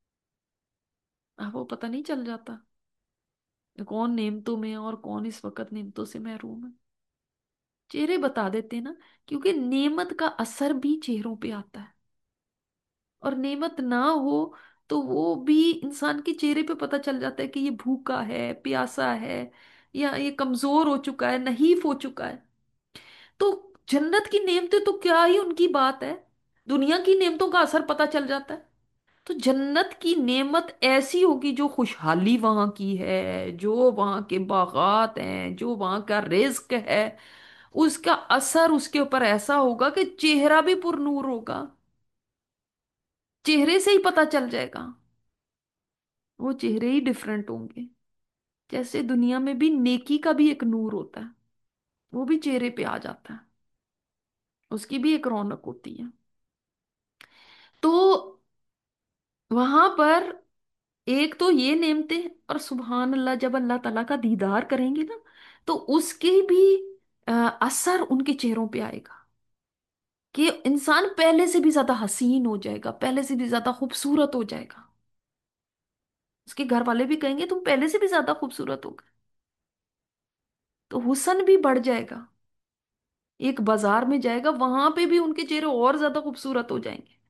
आपको पता नहीं चल जाता कौन नेमतों में है और कौन इस वक्त नेमतों से महरूम है? चेहरे बता देते हैं ना, क्योंकि नेमत का असर भी चेहरों पे आता है। और नेमत ना हो तो वो भी इंसान के चेहरे पे पता चल जाता है कि ये भूखा है, प्यासा है, या ये कमजोर हो चुका है, नहीफ हो चुका है। तो जन्नत की नेमतें तो क्या ही उनकी बात है, दुनिया की नेमतों का असर पता चल जाता है। तो जन्नत की नेमत ऐसी होगी, जो खुशहाली वहां की है, जो वहां के बागात हैं, जो वहां का रिज्क है, اس کا اثر اس کے اوپر ایسا ہوگا کہ چہرہ بھی پرنور ہوگا، چہرے سے ہی پتا چل جائے گا، وہ چہرے ہی ڈفرنٹ ہوں گے۔ جیسے دنیا میں بھی نیکی کا بھی ایک نور ہوتا ہے، وہ بھی چہرے پہ آ جاتا ہے، اس کی بھی ایک رونق ہوتی ہے۔ تو وہاں پر ایک تو یہ نعمتیں، اور سبحان اللہ جب اللہ تعالیٰ کا دیدار کریں گے نا، تو اس کے بھی آ، اثر ان کے چہروں پہ آئے گا، کہ انسان پہلے سے بھی زیادہ حسین ہو جائے گا، پہلے سے بھی زیادہ خوبصورت ہو جائے گا۔ اس کے گھر والے بھی کہیں گے تم پہلے سے بھی زیادہ خوبصورت ہو گئے، تو حسن بھی بڑھ جائے گا۔ ایک بازار میں جائے گا، وہاں پہ بھی ان کے چہرے اور زیادہ خوبصورت ہو جائیں گے۔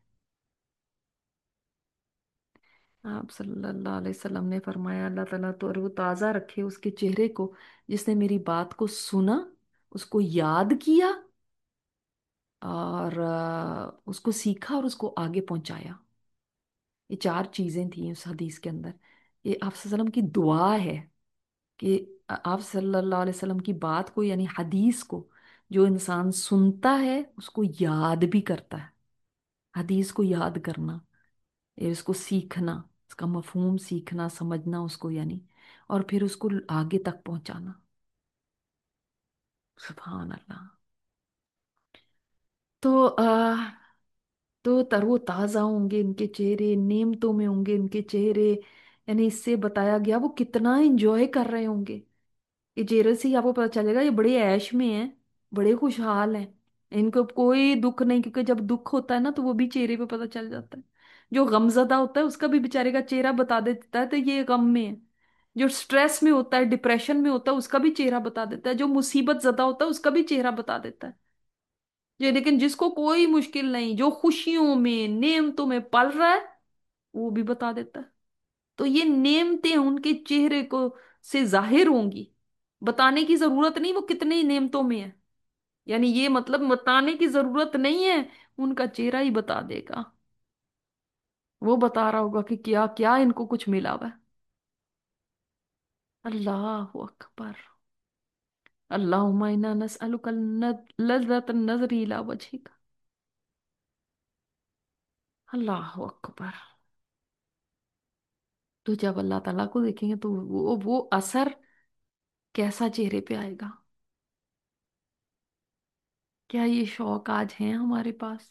آپ صلی اللہ علیہ وسلم نے فرمایا اللہ تعالیٰ تو اور وہ تازہ رکھے اس کے چہرے کو جس نے میری بات کو سنا، اس کو یاد کیا، اور آ، اس کو سیکھا اور اس کو آگے پہنچایا۔ یہ چار چیزیں تھیں اس حدیث کے اندر۔ یہ آپ صلی اللہ علیہ وسلم کی دعا ہے کہ آپ صلی اللہ علیہ وسلم کی بات کو یعنی حدیث کو جو انسان سنتا ہے اس کو یاد بھی کرتا ہے۔ حدیث کو یاد کرنا، یہ اس کو سیکھنا، اس کا مفہوم سیکھنا سمجھنا اس کو یعنی، اور پھر اس کو آگے تک پہنچانا۔ سبحان اللہ۔ تو آہ تو تر و تازہ ہوں گے ان کے چہرے، نعمتوں میں ہوں گے ان کے چہرے، یعنی اس سے بتایا گیا وہ کتنا انجوائے کر رہے ہوں گے۔ یہ چہرے سے ہی آپ کو پتا چلے گا یہ بڑے عیش میں ہیں، بڑے خوشحال ہیں، ان کو کوئی دکھ نہیں، کیونکہ جب دکھ ہوتا ہے نا تو وہ بھی چہرے پہ پتا چل جاتا ہے۔ جو غم زدہ ہوتا ہے اس کا بھی بیچارے کا چہرہ بتا دیتا ہے تو یہ غم میں ہے۔ جو سٹریس میں ہوتا ہے، ڈپریشن میں ہوتا ہے، اس کا بھی چہرہ بتا دیتا ہے۔ جو مصیبت زدہ ہوتا ہے اس کا بھی چہرہ بتا دیتا ہے۔ یہ لیکن جس کو کوئی مشکل نہیں، جو خوشیوں میں نعمتوں میں پل رہا ہے، وہ بھی بتا دیتا ہے۔ تو یہ نعمتیں ان کے چہرے کو سے ظاہر ہوں گی، بتانے کی ضرورت نہیں وہ کتنی نعمتوں میں ہے، یعنی یہ مطلب بتانے کی ضرورت نہیں ہے، ان کا چہرہ ہی بتا دے گا۔ وہ بتا رہا ہوگا کہ کیا کیا ان کو کچھ ملا ہوا ہے۔ اللہ اکبر۔ اللہم انا نسألک لذت النظر الى وجهک۔ اللہ اکبر۔ تو جب اللہ تعالیٰ کو دیکھیں گے تو وہ وہ اثر کیسا چہرے پہ آئے گا؟ کیا یہ شوق آج ہیں ہمارے پاس؟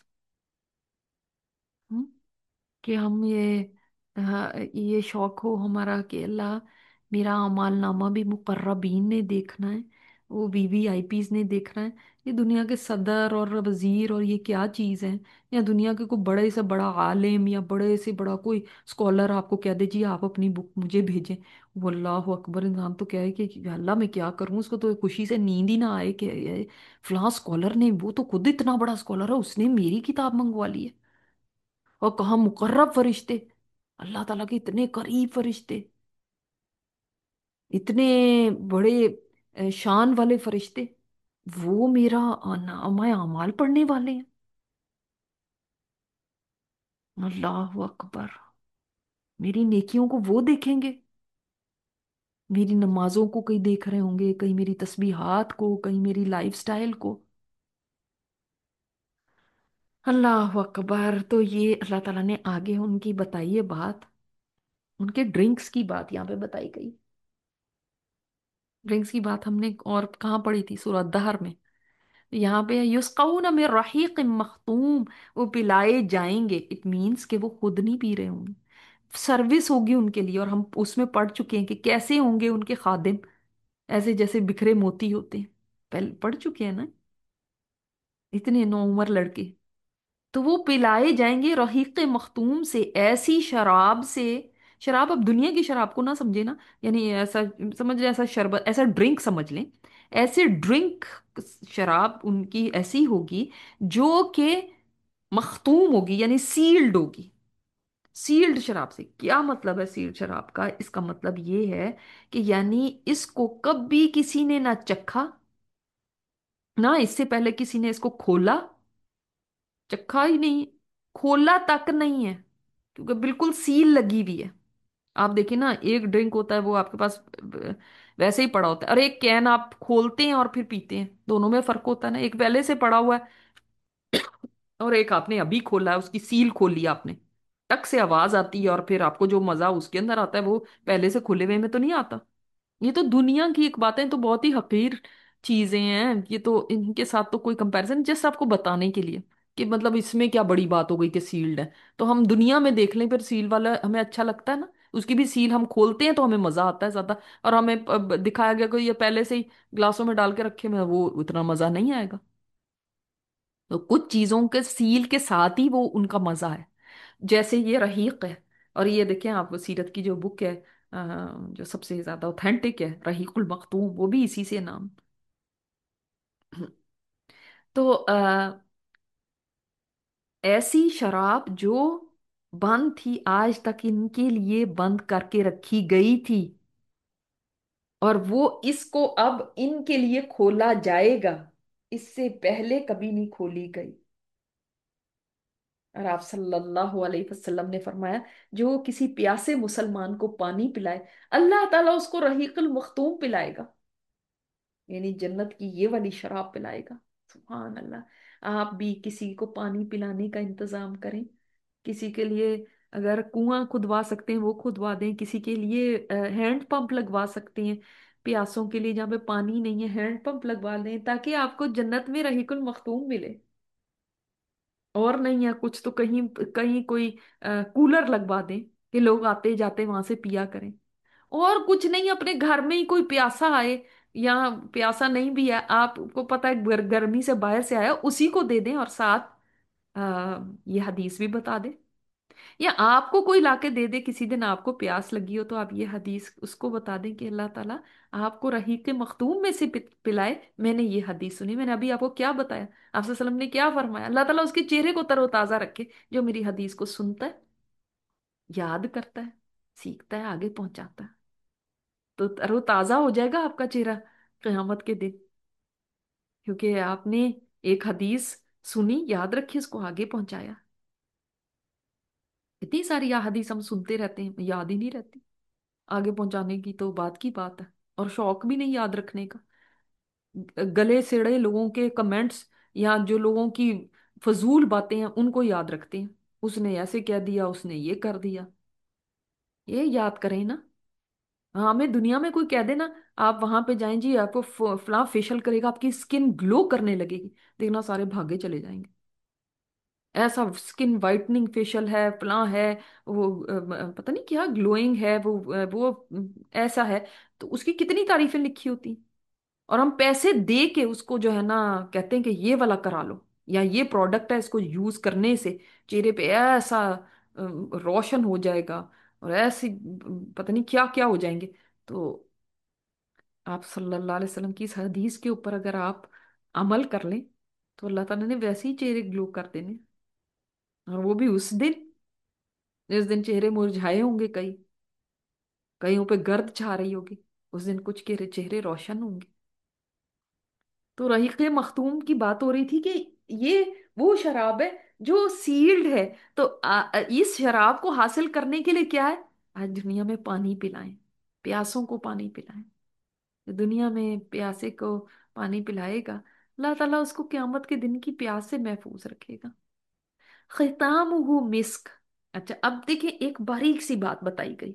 ہم؟ کہ ہم یہ ہاں، یہ شوق ہو ہمارا کہ اللہ میرا اعمال نامہ بھی مقربین نے دیکھنا ہے، وہ وی وی آئی پیز نے دیکھنا ہے، یہ دنیا کے صدر اور وزیر اور یہ کیا چیز ہے، یا دنیا کے کوئی بڑے سے بڑا عالم یا بڑے سے بڑا کوئی اسکالر آپ کو کہہ دے جی آپ اپنی بک مجھے بھیجیں، وہ اللہ اکبر انسان تو کہے کہ اللہ میں کیا کروں، اس کو تو خوشی سے نیند ہی نہ آئے کہ یہ فلاں اسکالر نے، وہ تو خود اتنا بڑا اسکالر ہے اس نے میری کتاب منگوا لی ہے۔ اور کہاں مقرب فرشتے، اللہ تعالیٰ کے اتنے قریب فرشتے، اتنے بڑے اے، شان والے فرشتے، وہ میرا نامہ اعمال پڑھنے والے ہیں۔ اللہ اکبر۔ میری نیکیوں کو وہ دیکھیں گے، میری نمازوں کو کہیں دیکھ رہے ہوں گے، کہیں میری تسبیحات کو، کہیں میری لائف سٹائل کو۔ اللہ اکبر۔ تو یہ اللہ تعالیٰ نے آگے ان کی بتائی ہے بات، ان کے ڈرنکس کی بات یہاں پہ بتائی گئی۔ ڈرنکس کی بات ہم نے اور کہاں پڑھی تھی؟ سورہ دہر میں۔ یہاں پہ یسقون من رحیق مختوم، وہ پلائے جائیں گے، اٹ مینس کہ وہ خود نہیں پی رہے ہوں گے، سروس ہوگی ان کے لیے، اور ہم اس میں پڑھ چکے ہیں کہ کیسے ہوں گے ان کے خادم، ایسے جیسے بکھرے موتی ہوتے ہیں، پہلے پڑھ چکے ہیں نا، اتنے نو عمر لڑکے۔ تو وہ پلائے جائیں گے رحیق مختوم سے، ایسی شراب سے، شراب اب دنیا کی شراب کو نہ سمجھے نا، یعنی ایسا سمجھ لیں، ایسا شربت، ایسا ڈرنک سمجھ لیں، ایسے ڈرنک، شراب ان کی ایسی ہوگی جو کہ مختوم ہوگی یعنی سیلڈ ہوگی۔ سیلڈ شراب سے کیا مطلب ہے؟ سیلڈ شراب کا اس کا مطلب یہ ہے کہ یعنی اس کو کبھی کسی نے نہ چکھا، نہ اس سے پہلے کسی نے اس کو کھولا، چکھا ہی نہیں، کھولا تک نہیں ہے، کیونکہ بالکل سیل لگی ہوئی ہے۔ آپ دیکھیں نا، ایک ڈرنک ہوتا ہے وہ آپ کے پاس वैसे ही पड़ा होता है। और एक कैन आप खोलते हैं और फिर पीते हैं, दोनों में फर्क होता है ना। एक पहले से पड़ा हुआ है और एक आपने अभी खोला है, उसकी सील खोल लिया आपने, टक से आवाज आती है, और फिर आपको जो मजा उसके अंदर आता है वो पहले से खुले हुए में तो नहीं आता। ये तो दुनिया की एक बात है, तो बहुत ही हकीर चीजें हैं ये तो, इनके साथ तो कोई कंपैरिजन, जस्ट आपको बताने के लिए कि मतलब इसमें क्या बड़ी बात हो गई कि सील्ड है। तो हम दुनिया में देख लें, फिर सील वाला हमें अच्छा लगता है ना, उसकी भी सील हम खोलते हैं तो हमें मजा आता है ज्यादा। और हमें प- दिखाया गया कि ये पहले से ही ग्लासों में डाल के रखे में, वो उतना मजा नहीं आएगा। तो कुछ चीजों के सील के साथ ही वो उनका मजा है। जैसे ये रहीक है, और ये देखें आप सीरत की जो बुक है, अ, जो सबसे ज्यादा ऑथेंटिक है, रहीकुल मखतूम, वो भी इसी से नाम। तो आ, ऐसी शराब जो बंद थी आज तक इनके लिए बंद करके रखी गई थी, और वो इसको अब इनके लिए खोला जाएगा, इससे पहले कभी नहीं खोली गई। और आप सल्लल्लाहु अलैहि वसल्लम ने फरमाया, जो किसी प्यासे मुसलमान को पानी पिलाए, अल्लाह ताला उसको रहीकुल मखतूम पिलाएगा, यानी जन्नत की ये वाली शराब पिलाएगा। सुभान अल्लाह। आप भी किसी को पानी पिलाने का इंतजाम करें, किसी के लिए अगर कुआं खुदवा सकते हैं वो खुदवा दें, किसी के लिए हैंड पंप लगवा सकते हैं, प्यासों के लिए जहाँ पे पानी नहीं है हैंड पंप लगवा दें, ताकि आपको जन्नत में रहीकुल मखतूम मिले। और नहीं है कुछ तो कहीं कहीं कोई अ, कूलर लगवा दें कि लोग आते जाते वहां से पिया करें। और कुछ नहीं, अपने घर में ही कोई प्यासा आए, या प्यासा नहीं भी है, आपको पता है गर, गर्मी से बाहर से आया, उसी को दे दें, और साथ आ, ये हदीस भी बता दे। या आपको कोई लाके दे दे, किसी दिन आपको प्यास लगी हो तो आप ये हदीस उसको बता दें कि अल्लाह ताला आपको रहीक मखतूम में से पि- पिलाए। मैंने ये हदीस सुनी, मैंने अभी आपको क्या बताया, आप वसल्लम ने क्या फरमाया, अल्लाह ताला उसके चेहरे को तरोताजा रखे जो मेरी हदीस को सुनता है, याद करता है, सीखता है, आगे पहुंचाता है। तो तरोताजा हो जाएगा आपका चेहरा क़यामत के दिन, क्योंकि आपने एक हदीस सुनी, याद रखी, उसको आगे पहुंचाया। इतनी सारी हदीस हम सुनते रहते हैं, याद ही नहीं रहती, आगे पहुंचाने की तो बात की बात है। और शौक भी नहीं याद रखने का। ग- गले सेड़े लोगों के कमेंट्स, या जो लोगों की फजूल बातें हैं उनको याद रखते हैं, उसने ऐसे कह दिया, उसने ये कर दिया, ये याद करें ना। हाँ, हमें दुनिया में कोई कह देना, आप वहां पे जाएं जी, आपको फ- फलां फेशियल करेगा, आपकी स्किन ग्लो करने लगेगी, देखना सारे भागे चले जाएंगे। ऐसा स्किन वाइटनिंग फेशियल है, फलां है, वो अ, पता नहीं क्या ग्लोइंग है, वो अ, वो अम, ऐसा है, तो उसकी कितनी तारीफें लिखी होती। और हम पैसे दे के उसको जो है ना कहते हैं कि ये वाला करा लो, या ये प्रोडक्ट है, इसको यूज करने से चेहरे पे ऐसा अम, रोशन हो जाएगा, और ऐसी अम, पता नहीं क्या क्या हो जाएंगे। तो आप सल्लल्लाहु अलैहि वसल्लम की इस हदीस के ऊपर अगर आप अमल कर लें, तो अल्लाह ताला ने वैसे ही चेहरे ग्लो कर देने। और वो भी उस दिन, जिस दिन चेहरे मुरझाए होंगे कई, कईयों पे गर्द छा रही होगी, उस दिन कुछ के चेहरे रोशन होंगे। तो रहीक मखतूम की बात हो रही थी कि ये वो शराब है जो सील्ड है। तो आ, आ- इस शराब को हासिल करने के लिए क्या है, आज दुनिया में पानी पिलाएं, प्यासों को पानी पिलाएं। तो दुनिया में प्यासे को पानी पिलाएगा, अल्लाह ताला उसको क़यामत के दिन की प्यास से महफूज रखेगा। खितामुहु मिस्क। अच्छा, अब देखिए एक बारीक सी बात बताई गई,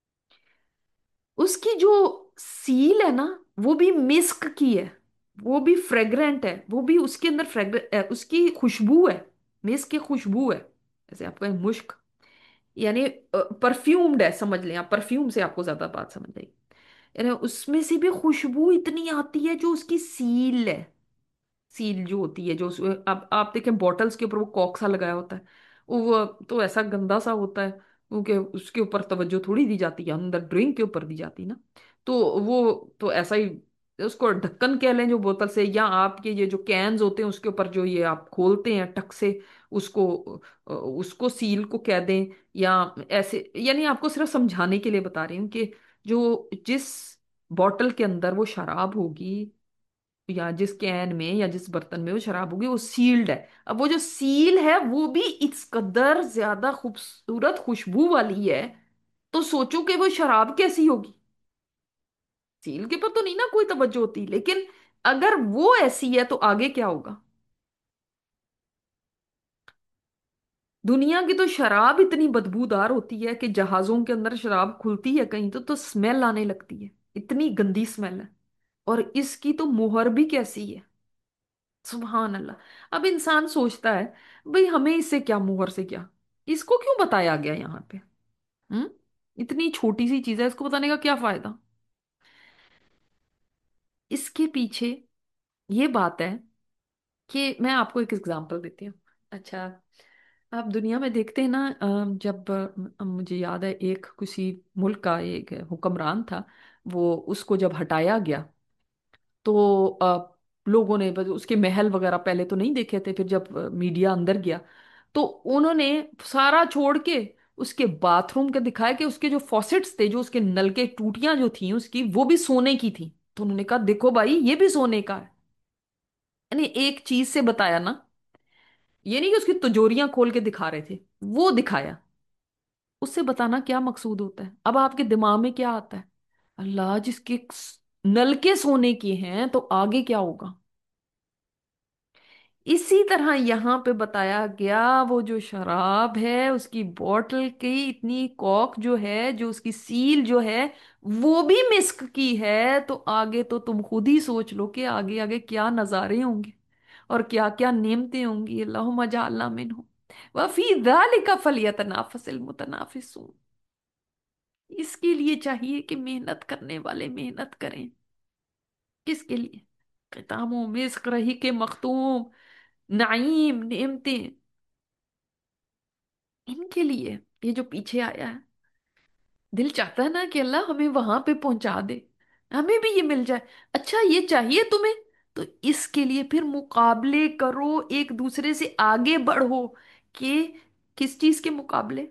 उसकी जो सील है ना, वो भी मिस्क की है, वो भी फ्रेग्रेंट है, वो भी उसके अंदर फ्रेग्रे उसकी खुशबू है, मिस्क की खुशबू है। जैसे आपका मुश्क, यानी परफ्यूम्ड है, समझ लें आप, परफ्यूम से आपको ज्यादा बात समझ आएगी। यानी उसमें से भी खुशबू इतनी आती है, जो उसकी सील है, सील जो होती है, जो उस, अब आप देखें बॉटल्स के ऊपर वो कॉक सा लगाया होता है, वो तो ऐसा गंदा सा होता है, क्योंकि उसके ऊपर तवज्जो थोड़ी दी जाती है, अंदर ड्रिंक के ऊपर दी जाती है ना। तो वो तो ऐसा ही, उसको ढक्कन कह लें जो बोतल से, या आपके ये जो कैन्स होते हैं उसके ऊपर जो ये आप खोलते हैं टक से, उसको अ, उसको सील को कह दें। या ऐसे, यानी आपको सिर्फ समझाने के लिए बता रही हूँ कि जो जिस बॉटल के अंदर वो शराब होगी, या जिस कैन में या जिस बर्तन में वो शराब होगी, वो सील्ड है। अब वो जो सील है वो भी इस कदर ज्यादा खूबसूरत खुशबू वाली है, तो सोचो कि वो शराब कैसी होगी। सील के पर तो नहीं ना कोई तवज्जो होती, लेकिन अगर वो ऐसी है तो आगे क्या होगा। दुनिया की तो शराब इतनी बदबूदार होती है कि जहाजों के अंदर शराब खुलती है कहीं तो तो स्मेल आने लगती है, इतनी गंदी स्मेल है। और इसकी तो मुहर भी कैसी है, सुभान अल्लाह। अब इंसान सोचता है भाई हमें इससे क्या, मुहर से क्या, इसको क्यों बताया गया यहाँ पे। हम्म इतनी छोटी सी चीज है, इसको बताने का क्या फायदा। इसके पीछे ये बात है कि मैं आपको एक एग्जांपल देती हूँ। अच्छा, आप दुनिया में देखते हैं ना, अ, जब अ, मुझे याद है एक किसी मुल्क का एक हुक्मरान था, वो उसको जब हटाया गया तो अ, लोगों ने बस उसके महल वगैरह पहले तो नहीं देखे थे, फिर जब अ, मीडिया अंदर गया तो उन्होंने सारा छोड़ के उसके बाथरूम के दिखाया कि उसके जो फॉसेट्स थे, जो उसके नल के टूटियां जो थी उसकी, वो भी सोने की थी। तो उन्होंने कहा देखो भाई ये भी सोने का है। यानी एक चीज से बताया ना, ये नहीं कि उसकी तिजोरियां खोल के दिखा रहे थे, वो दिखाया। उससे बताना क्या मकसूद होता है। अब आपके दिमाग में क्या आता है, अल्लाह जिसके नलके सोने के हैं तो आगे क्या होगा। इसी तरह यहाँ पे बताया गया, वो जो शराब है उसकी बोतल की इतनी कॉक जो है, जो उसकी सील जो है, वो भी मिस्क की है। तो आगे तो तुम खुद ही सोच लो कि आगे आगे क्या नजारे होंगे और क्या क्या नेमतें होंगी। अल्लाहुम्मा जअलना मिनहुम वफी जालिका फलियतनाफसिल मुतनाफिसून। इसके लिए चाहिए कि मेहनत करने वाले मेहनत करें। किसके लिए, किताबों मिस्क रही के मखतूम, नाइम नेमतें, इनके लिए ये जो पीछे आया है। दिल चाहता है ना कि अल्लाह हमें वहां पे पहुंचा दे, हमें भी ये मिल जाए। अच्छा ये चाहिए तुम्हें, तो इसके लिए फिर मुकाबले करो, एक दूसरे से आगे बढ़ो। कि किस चीज के मुकाबले,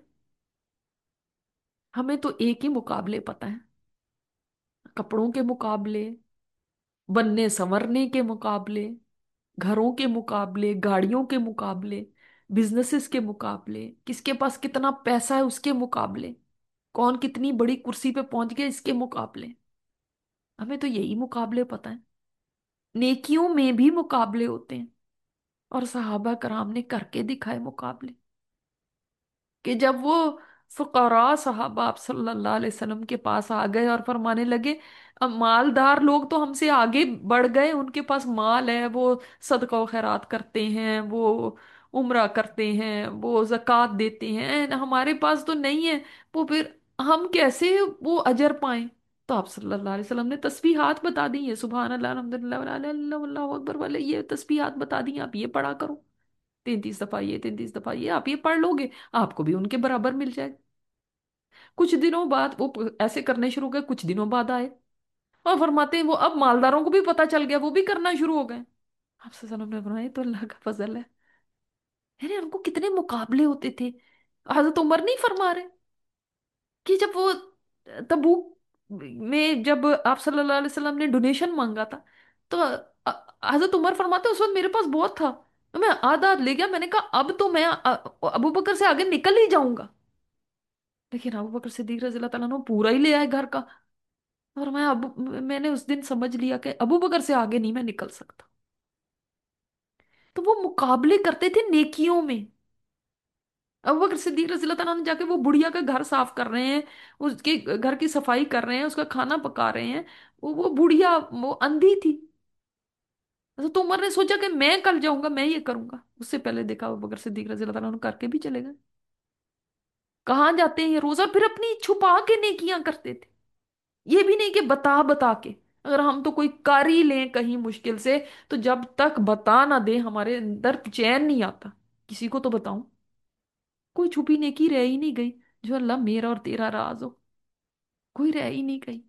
हमें तो एक ही मुकाबले पता है। कपड़ों के मुकाबले, बनने संवरने के मुकाबले, घरों के मुकाबले, गाड़ियों के मुकाबले, बिजनेसेस के मुकाबले, किसके पास कितना पैसा है उसके मुकाबले, कौन कितनी बड़ी कुर्सी पे पहुंच गया इसके मुकाबले। हमें तो यही मुकाबले पता है। नेकियों में भी मुकाबले होते हैं, और सहाबा कराम ने करके दिखाए मुकाबले। कि जब वो फुकरा सहाबा आप सल्लल्लाहु अलैहि वसल्लम के पास आ गए और फरमाने लगे, अब मालदार लोग तो हमसे आगे बढ़ गए, उनके पास माल है, वो सदका व खैरात करते हैं, वो उम्रा करते हैं, वो जक़ात देते हैं, हमारे पास तो नहीं है। वो फिर हम कैसे वो अजर पाएं। तो आप सल्लल्लाहु अलैहि वसल्लम ने तस्बीहात बता दी है, सुभान अल्लाह अल्हम्दुलिल्लाह वला इलाहा इल्लल्लाह वल्लाहु अकबर वाले, ये तस्बीहात बता दी हैं, आप ये पढ़ा करो। तैंतीस दफा ये, तैंतीस दफा ये, आप ये पढ़ लोगे, आपको भी उनके बराबर मिल जाएगा। कुछ दिनों बाद वो प- ऐसे करने शुरू हो गए, कुछ दिनों बाद आए और फरमाते हैं वो अब मालदारों को भी पता चल गया, वो भी करना शुरू हो गए। आपसे सलाम ने फरमाया, "ये तो अल्लाह का फजल है।" अरे उनको कितने मुकाबले होते थे। हजरत उमर नहीं फरमा रहे कि जब वो तबूक में, जब आप सल्लल्लाहु अलैहि वसल्लम ने डोनेशन मांगा था, तो अ- हजरत उमर फरमाते उस वक्त मेरे पास बहुत था, तो मैं आधा आध ले गया, मैंने कहा अब तो मैं अ- अबू बकर से आगे निकल ही जाऊंगा। लेकिन अबू बकर सिद्दीक रज़ी अल्लाह तआला अन्हु पूरा ही ले आए घर का। और मैं अब मैंने उस दिन समझ लिया कि अबू बकर से आगे नहीं मैं निकल सकता। तो वो मुकाबले करते थे नेकियों में। अबू बकर सिद्दीक रज़ी अल्लाह तआला अन्हु जाके वो बुढ़िया का घर साफ कर रहे हैं, उसके घर की सफाई कर रहे हैं, उसका खाना पका रहे हैं। वो वो बुढ़िया वो अंधी थी। तो उमर ने सोचा कि मैं कल जाऊंगा, मैं ये करूंगा। उससे पहले देखा अबू बकर सिद्दीक रज़ी अल्लाह तआला अन्हु करके भी चले गए। कहाँ जाते हैं ये रोजा, फिर अपनी छुपा के नेकियां करते थे। ये भी नहीं कि बता बता के, अगर हम तो कोई कर ही लें कहीं मुश्किल से, तो जब तक बता ना दे हमारे अंदर चैन नहीं आता। किसी को तो बताऊं, कोई छुपी नेकी रह ही नहीं गई जो अल्लाह मेरा और तेरा राज हो, कोई रह ही नहीं गई।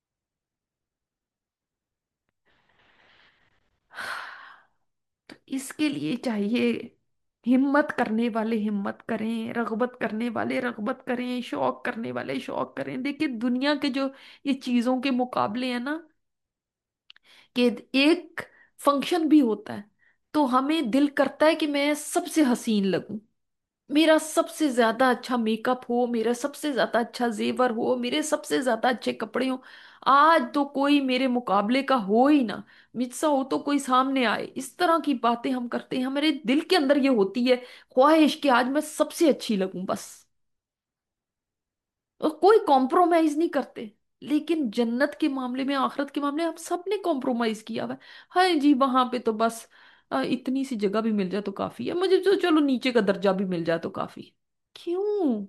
तो इसके लिए चाहिए, हिम्मत करने वाले हिम्मत करें, रगबत करने वाले रगबत करें, शौक करने वाले शौक करें। देखिए दुनिया के जो ये चीजों के मुकाबले हैं ना, कि एक फंक्शन भी होता है तो हमें दिल करता है कि मैं सबसे हसीन लगूं, मेरा सबसे ज्यादा अच्छा मेकअप हो, मेरा सबसे ज्यादा अच्छा जेवर हो, मेरे सबसे ज्यादा अच्छे कपड़े हो, आज तो कोई मेरे मुकाबले का हो ही ना, मुझसे हो तो कोई सामने आए, इस तरह की बातें हम करते हैं। हमारे दिल के अंदर ये होती है ख्वाहिश कि आज मैं सबसे अच्छी लगूं बस, और कोई कॉम्प्रोमाइज नहीं करते। लेकिन जन्नत के मामले में, आखिरत के मामले में, हम सब ने कॉम्प्रोमाइज किया हुआ है। हाँ जी, वहां पे तो बस अ, इतनी सी जगह भी मिल जाए तो काफी है, मुझे तो चलो नीचे का दर्जा भी मिल जाए तो काफी। क्यों?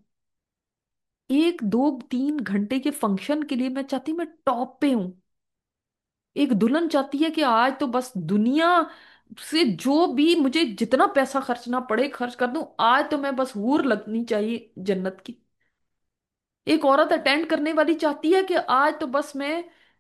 एक दो तीन घंटे के फंक्शन के लिए मैं चाहती, मैं टॉप पे हूं। एक दुल्हन चाहती है कि आज तो बस दुनिया से जो भी मुझे जितना पैसा खर्चना पड़े खर्च कर दूं, आज तो मैं बस हूर लगनी चाहिए जन्नत की। एक औरत अटेंड करने वाली चाहती है कि आज तो बस मैं,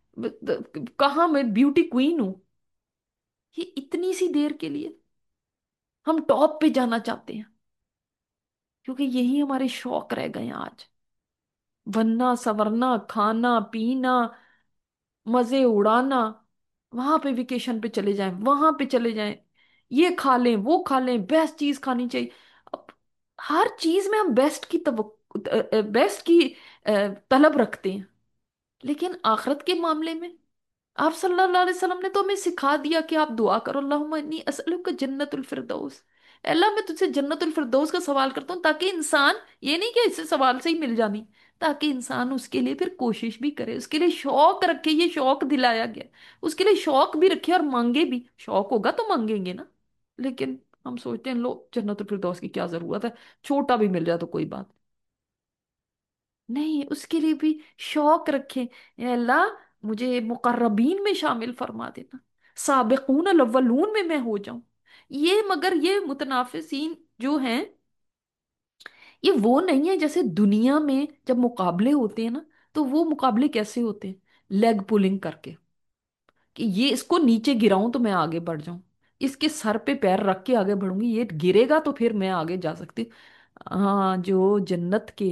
कहाँ मैं ब्यूटी क्वीन हूं। ये इतनी सी देर के लिए हम टॉप पे जाना चाहते हैं, क्योंकि यही हमारे शौक रह गए हैं आज। बनना सवरना, खाना पीना, मजे उड़ाना, वहां पे वेकेशन पे चले जाएं, वहां पे चले जाएं, ये खा लें वो खा लें, बेस्ट चीज खानी चाहिए। अब हर चीज में हम बेस्ट की तव बेस्ट की अ, तलब रखते हैं। लेकिन आखिरत के मामले में आप सल्लल्लाहु अलैहि वसल्लम ने तो हमें सिखा दिया कि आप दुआ करो, अल्लाहुम्मा इन्नी असअलुका जन्नतुल फिरदौस। अल्लाह, मैं तुझसे जन्नतुल फिरदौस का सवाल करता हूँ, ताकि इंसान, ये नहीं कि इससे सवाल से ही मिल जानी, ताकि इंसान उसके लिए फिर कोशिश भी करे, उसके लिए शौक रखे। ये शौक दिलाया गया, उसके लिए शौक भी रखे और मांगे भी। शौक होगा तो मांगेंगे ना। लेकिन हम सोचते हैं लो, जन्नतुल फिरदौस की क्या जरूरत है, छोटा भी मिल जाए तो कोई बात नहीं, उसके लिए भी शौक रखें। ए अल्लाह, मुझे मुकर्रबीन में शामिल फरमा देना, साबिकून अव्वलून में मैं हो जाऊं। ये मगर ये मुतनाफिसीन जो हैं, ये वो नहीं है जैसे दुनिया में जब मुकाबले होते हैं ना, तो वो मुकाबले कैसे होते हैं? लेग पुलिंग करके, कि ये इसको नीचे गिराऊं तो मैं आगे बढ़ जाऊं, इसके सर पे पैर रख के आगे बढ़ूंगी, ये गिरेगा तो फिर मैं आगे जा सकती हूँ। हाँ, जो जन्नत के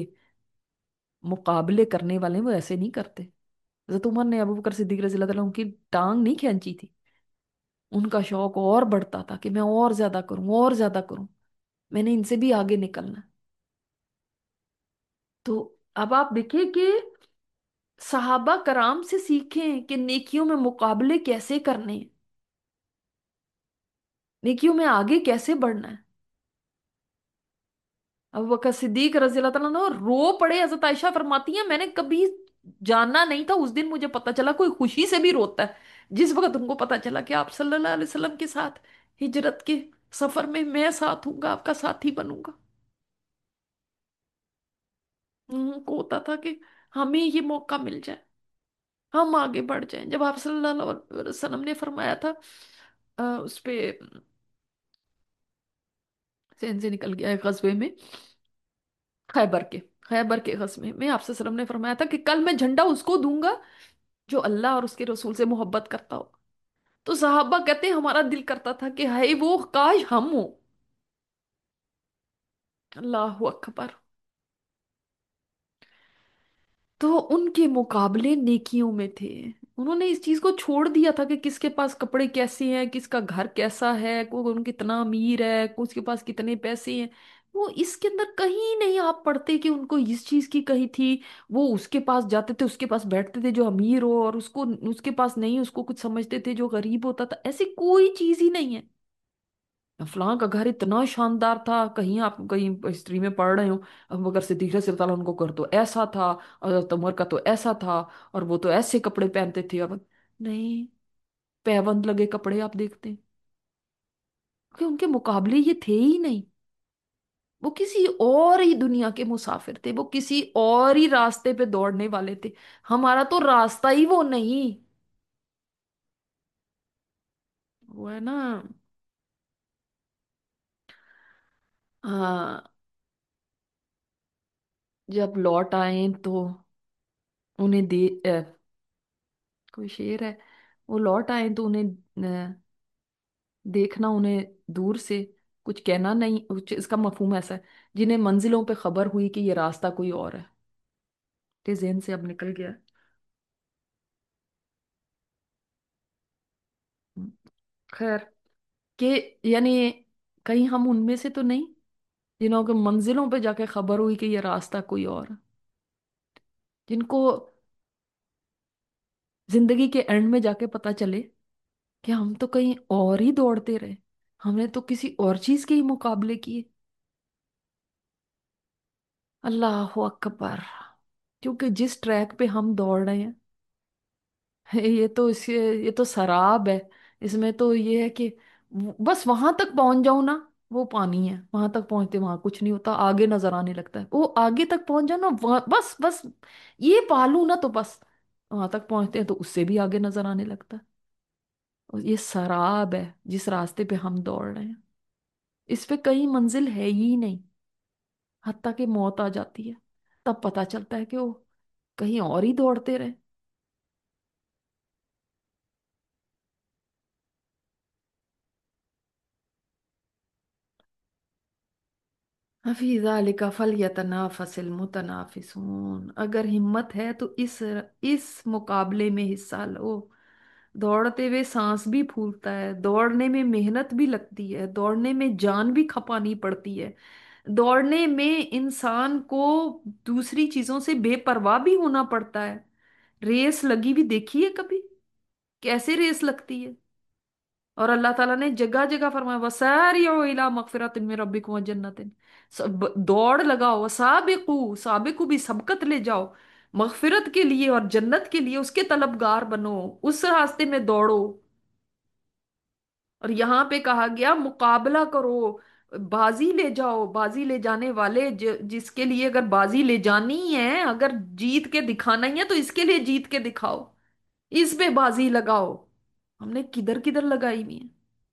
मुकाबले करने वाले हैं, वो ऐसे नहीं करते। हज़रत उमर ने अबू बकर सिद्दीक रज़ी अल्लाह तआला उनकी टांग नहीं खींची थी। उनका शौक और बढ़ता था कि मैं और ज्यादा करूं, और ज्यादा करूं, मैंने इनसे भी आगे निकलना है। तो अब आप देखिए कि सहाबा कराम से सीखें कि नेकियों में मुकाबले कैसे करने हैं, नेकियों में आगे कैसे बढ़ना है। अबू बकर सिद्दीक रज़ी अल्लाह तआला अन्हु रो पड़े। हज़रत आयशा फरमाती हैं, मैंने कभी जाना नहीं था, उस दिन मुझे पता चला कोई खुशी से भी रोता है, जिस वक्त उनको पता चला कि आप सल्लल्लाहु अलैहि वसल्लम के साथ हिजरत के सफर में मैं साथ हूंगा, आपका साथी बनूंगा। उनको होता था कि हमें ये मौका मिल जाए, हम आगे बढ़ जाएं। जब आप सल्लल्लाहु अलैहि वसल्लम ने फरमाया था, अ, उस पे सेन से निकल गया है गजबे में, खैबर के खैबर के गजबे में आपसे सल्लम ने फरमाया था कि कल मैं झंडा उसको दूंगा जो अल्लाह और उसके रसूल से मोहब्बत करता हो। तो साहबा कहते हैं, हमारा दिल करता था कि हाय वो काश हम हो। अल्लाह अकबर। तो उनके मुकाबले नेकियों में थे। उन्होंने इस चीज को छोड़ दिया था कि किसके पास कपड़े कैसे हैं, किसका घर कैसा है, कौन कितना अमीर है, उसके पास कितने पैसे हैं। वो इसके अंदर कहीं नहीं आप पढ़ते कि उनको इस चीज की कही थी। वो उसके पास जाते थे, उसके पास बैठते थे जो अमीर हो, और उसको उसके पास नहीं, उसको कुछ समझते थे जो गरीब होता था। ऐसी कोई चीज ही नहीं है। फलां का घर इतना शानदार था, कहीं आप कहीं हिस्ट्री में पढ़ रहे हो, अब अगर सिद्दीक रज़ी अल्लाह उनको कर तो ऐसा था, और उमर का तो ऐसा था, और वो तो ऐसे कपड़े पहनते थे। अब नहीं, पैबंद लगे कपड़े आप देखते हैं, कि उनके मुकाबले ये थे ही नहीं। वो किसी और ही दुनिया के मुसाफिर थे, वो किसी और ही रास्ते पे दौड़ने वाले थे। हमारा तो रास्ता ही वो नहीं। वो है ना। हाँ, जब लौट आए तो उन्हें दे अ, कोई शेर है, वो लौट आए तो उन्हें अ, देखना, उन्हें दूर से कुछ कहना नहीं, कुछ इसका मफहूम ऐसा है, जिन्हें मंजिलों पे खबर हुई कि ये रास्ता कोई और है। के जेहन से अब निकल गया। खैर, के यानी कहीं हम उनमें से तो नहीं जिन्हों को मंजिलों पे जाके खबर हुई कि ये रास्ता कोई और है, जिनको जिंदगी के एंड में जाके पता चले कि हम तो कहीं और ही दौड़ते रहे, हमने तो किसी और चीज के ही मुकाबले किए। अल्लाह अकबर। क्योंकि जिस ट्रैक पे हम दौड़ रहे हैं, ये तो इसे ये तो शराब है। इसमें तो ये है कि वो- बस वहां तक पहुंच जाऊं ना, वो पानी है, वहां तक पहुंचते वहां कुछ नहीं होता, आगे नजर आने लगता है। वो आगे तक पहुंच जाओ ना, वहां बस बस ये पालू ना तो बस वहां तक पहुंचते हैं तो उससे भी आगे नजर आने लगता है। और ये शराब है जिस रास्ते पे हम दौड़ रहे हैं, इस पे कहीं मंजिल है ही नहीं। हत्ता कि मौत आ जाती है, तब पता चलता है कि वो कहीं और ही दौड़ते रहे। फी ज़ालिका फलयतनाफसिल मुतनाफिसून। अगर हिम्मत है तो इस इस मुकाबले में हिस्सा लो। दौड़ते हुए सांस भी फूलता है, दौड़ने में मेहनत भी लगती है, दौड़ने में जान भी खपानी पड़ती है, दौड़ने में इंसान को दूसरी चीजों से बेपरवाह भी होना पड़ता है। रेस लगी भी देखी है कभी? कैसे रेस लगती है? और अल्लाह ताला ने जगह जगह फरमाया वसारिउ इला मगफिरतिन मिन रब्बिकुम व जन्नतिन। सब दौड़ लगाओ, वसाबिकू साबिकू भी सबकत ले जाओ मगफिरत के लिए और जन्नत के लिए, उसके तलबगार बनो, उस रास्ते में दौड़ो। और यहाँ पे कहा गया मुकाबला करो, बाजी ले जाओ। बाजी ले जाने वाले ज, जिसके लिए अगर बाजी ले जानी है, अगर जीत के दिखाना ही है तो इसके लिए जीत के दिखाओ, इस पे बाजी लगाओ। हमने किधर किधर लगाई हुई है।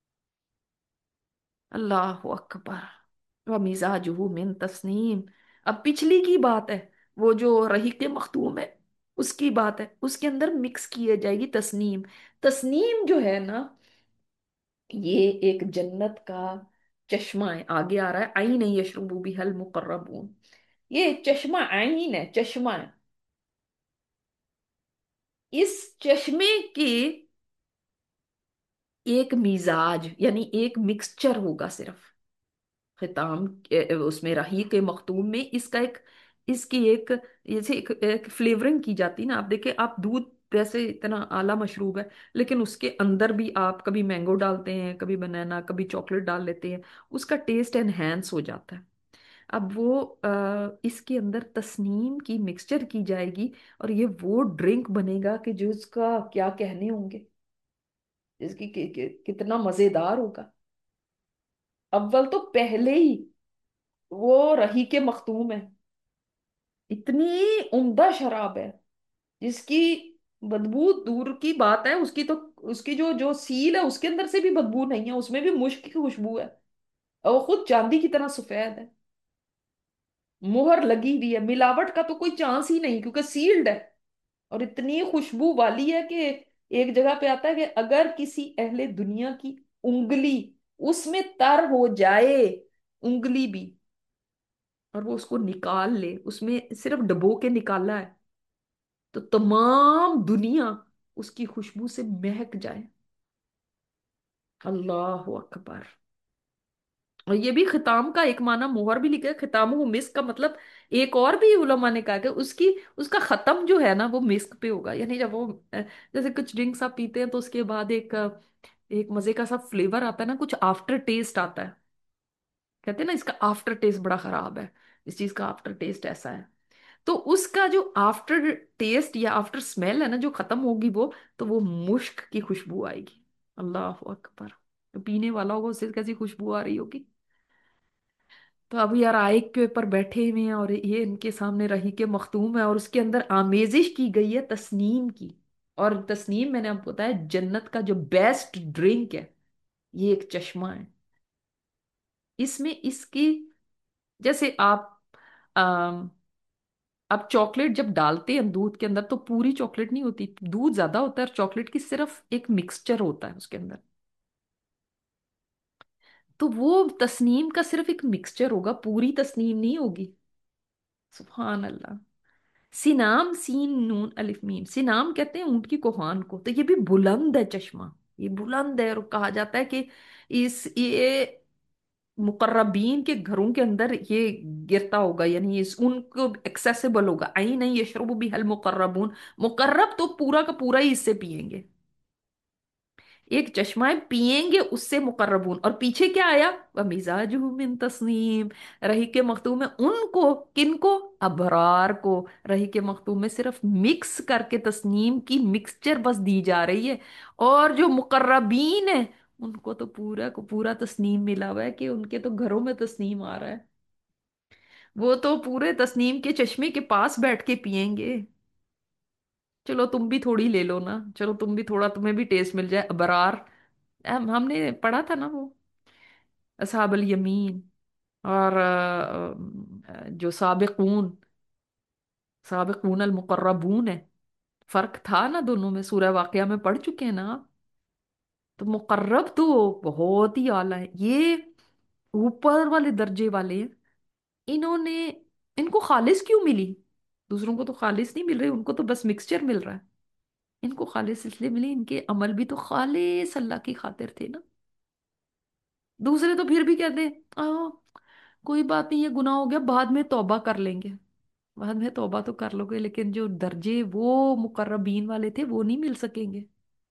अल्लाह अकबर। व मिजाजुहु मिन तस्नीम। अब पिछली की बात है, वो जो रहीक मखतूम है उसकी बात है, उसके अंदर मिक्स की जाएगी तस्नीम। तस्नीम जो है ना, ये एक जन्नत का चश्मा है। आगे आ रहा है आईन यशरबू बिहल मुकर्रबून। ये चश्मा आईन है, चश्मा है। इस चश्मे के एक मिजाज यानी एक मिक्सचर होगा सिर्फ खिताम के- उसमें रही के मखतूम में इसका एक, इसकी एक जैसे एक, एक फ्लेवरिंग की जाती है ना। आप देखें, आप दूध वैसे इतना आला मशरूब है, लेकिन उसके अंदर भी आप कभी मैंगो डालते हैं, कभी बनाना, कभी चॉकलेट डाल लेते हैं, उसका टेस्ट एनहेंस हो जाता है। अब वो अ, इसके अंदर तस्नीम की मिक्सचर की जाएगी और ये वो ड्रिंक बनेगा कि जो इसका क्या कहने होंगे, इसकी कि, कि, कितना मजेदार होगा। अव्वल तो पहले ही वो रही के मखतूम है, इतनी उम्दा शराब है जिसकी बदबू दूर की बात है, उसकी तो उसकी जो जो सील है उसके अंदर से भी बदबू नहीं है, उसमें भी मुश्क की खुशबू है। और वो खुद चांदी की तरह सफेद है, मुहर लगी हुई है, मिलावट का तो कोई चांस ही नहीं क्योंकि सील्ड है। और इतनी खुशबू वाली है कि एक जगह पे आता है कि अगर किसी अहले दुनिया की उंगली उसमें तर हो जाए, उंगली भी, और वो उसको निकाल ले, उसमें सिर्फ डबो के निकाला है, तो तमाम दुनिया उसकी खुशबू से महक जाए। अल्लाह अकबर। और ये भी खिताम का एक माना मोहर भी लिखा है, खिताम मिस्क का मतलब एक और भी उलमा ने कहा कि उसकी उसका खत्म जो है ना वो मिस्क पे होगा। यानी जब वो अ, जैसे कुछ ड्रिंक्स आप पीते हैं तो उसके बाद एक अ, एक मजे का सा फ्लेवर आता है ना, कुछ आफ्टर टेस्ट आता है। कहते हैं ना इसका आफ्टर टेस्ट बड़ा खराब है, इस चीज का आफ्टर टेस्ट ऐसा है। तो उसका जो आफ्टर टेस्ट या आफ्टर स्मेल है ना, जो खत्म होगी वो, तो वो मुश्क की खुशबू आएगी। अल्लाह अकबर। तो पीने वाला होगा उससे कैसी खुशबू आ रही होगी। तो अब यार आइक के ऊपर बैठे हुए हैं और ये इनके सामने रही के मखतूम है और उसके अंदर आमेजिश की गई है तस्नीम की। और तस्नीम मैंने आपको बताया जन्नत का जो बेस्ट ड्रिंक है, ये एक चश्मा है। इसमें इसकी जैसे आप अब चॉकलेट जब डालते हैं दूध के अंदर तो पूरी चॉकलेट नहीं होती, दूध ज्यादा होता है और चॉकलेट की सिर्फ एक मिक्सचर होता है उसके अंदर। तो वो तस्नीम का सिर्फ एक मिक्सचर होगा, पूरी तस्नीम नहीं होगी। सुभान अल्लाह। सिनाम सीन नून अलिफ मीम, सिनाम कहते हैं ऊंट की कोहान को। तो ये भी बुलंद है चश्मा, ये बुलंद है और कहा जाता है कि इस ये मुकर्रबीन के घरों के अंदर ये गिरता होगा, यानी इस उनको एक्सेसिबल होगा। आई नहीं यशरबु बिहल मुकर्रबून, मुकर्रब तो पूरा का पूरा ही इससे पिएंगे। एक चश्मा है, पिएंगे उससे मुकर्रबून। और पीछे क्या आया, वह मिजाजुहु मिन तस्नीम, रही के मखतूम में उनको, किनको, अबरार को। रही के मखतूम में सिर्फ मिक्स करके तस्नीम की मिक्सचर बस दी जा रही है। और जो मुकर्रबीन है उनको तो पूरा को पूरा तस्नीम मिला हुआ है, कि उनके तो घरों में तस्नीम आ रहा है। वो तो पूरे तस्नीम के चश्मे के पास बैठ के पिएंगे। चलो तुम भी थोड़ी ले लो ना, चलो तुम भी थोड़ा, तुम्हें भी टेस्ट मिल जाए अबरार। हम हमने पढ़ा था ना वो असहाबल यमीन और अ, अ, जो साबिकून, साबिकून अल मुकर्रबून है। फर्क था ना दोनों में, सूरह वाकया में पढ़ चुके हैं ना आप। तो मुकर्रब तो बहुत ही आला है, ये ऊपर वाले दर्जे वाले हैं। इन्होंने, इनको खालिस क्यों मिली? दूसरों को तो खालिस नहीं मिल रही, उनको तो बस मिक्सचर मिल रहा है। इनको खालिस इसलिए मिली, इनके अमल भी तो खालिस अल्लाह की खातिर थे ना। दूसरे तो फिर भी कहते हैं आ, कोई बात नहीं, ये गुनाह हो गया, बाद में तौबा कर लेंगे। बाद में तौबा तो कर लोगे, लेकिन जो दर्जे वो मुकर्रबीन वाले थे वो नहीं मिल सकेंगे।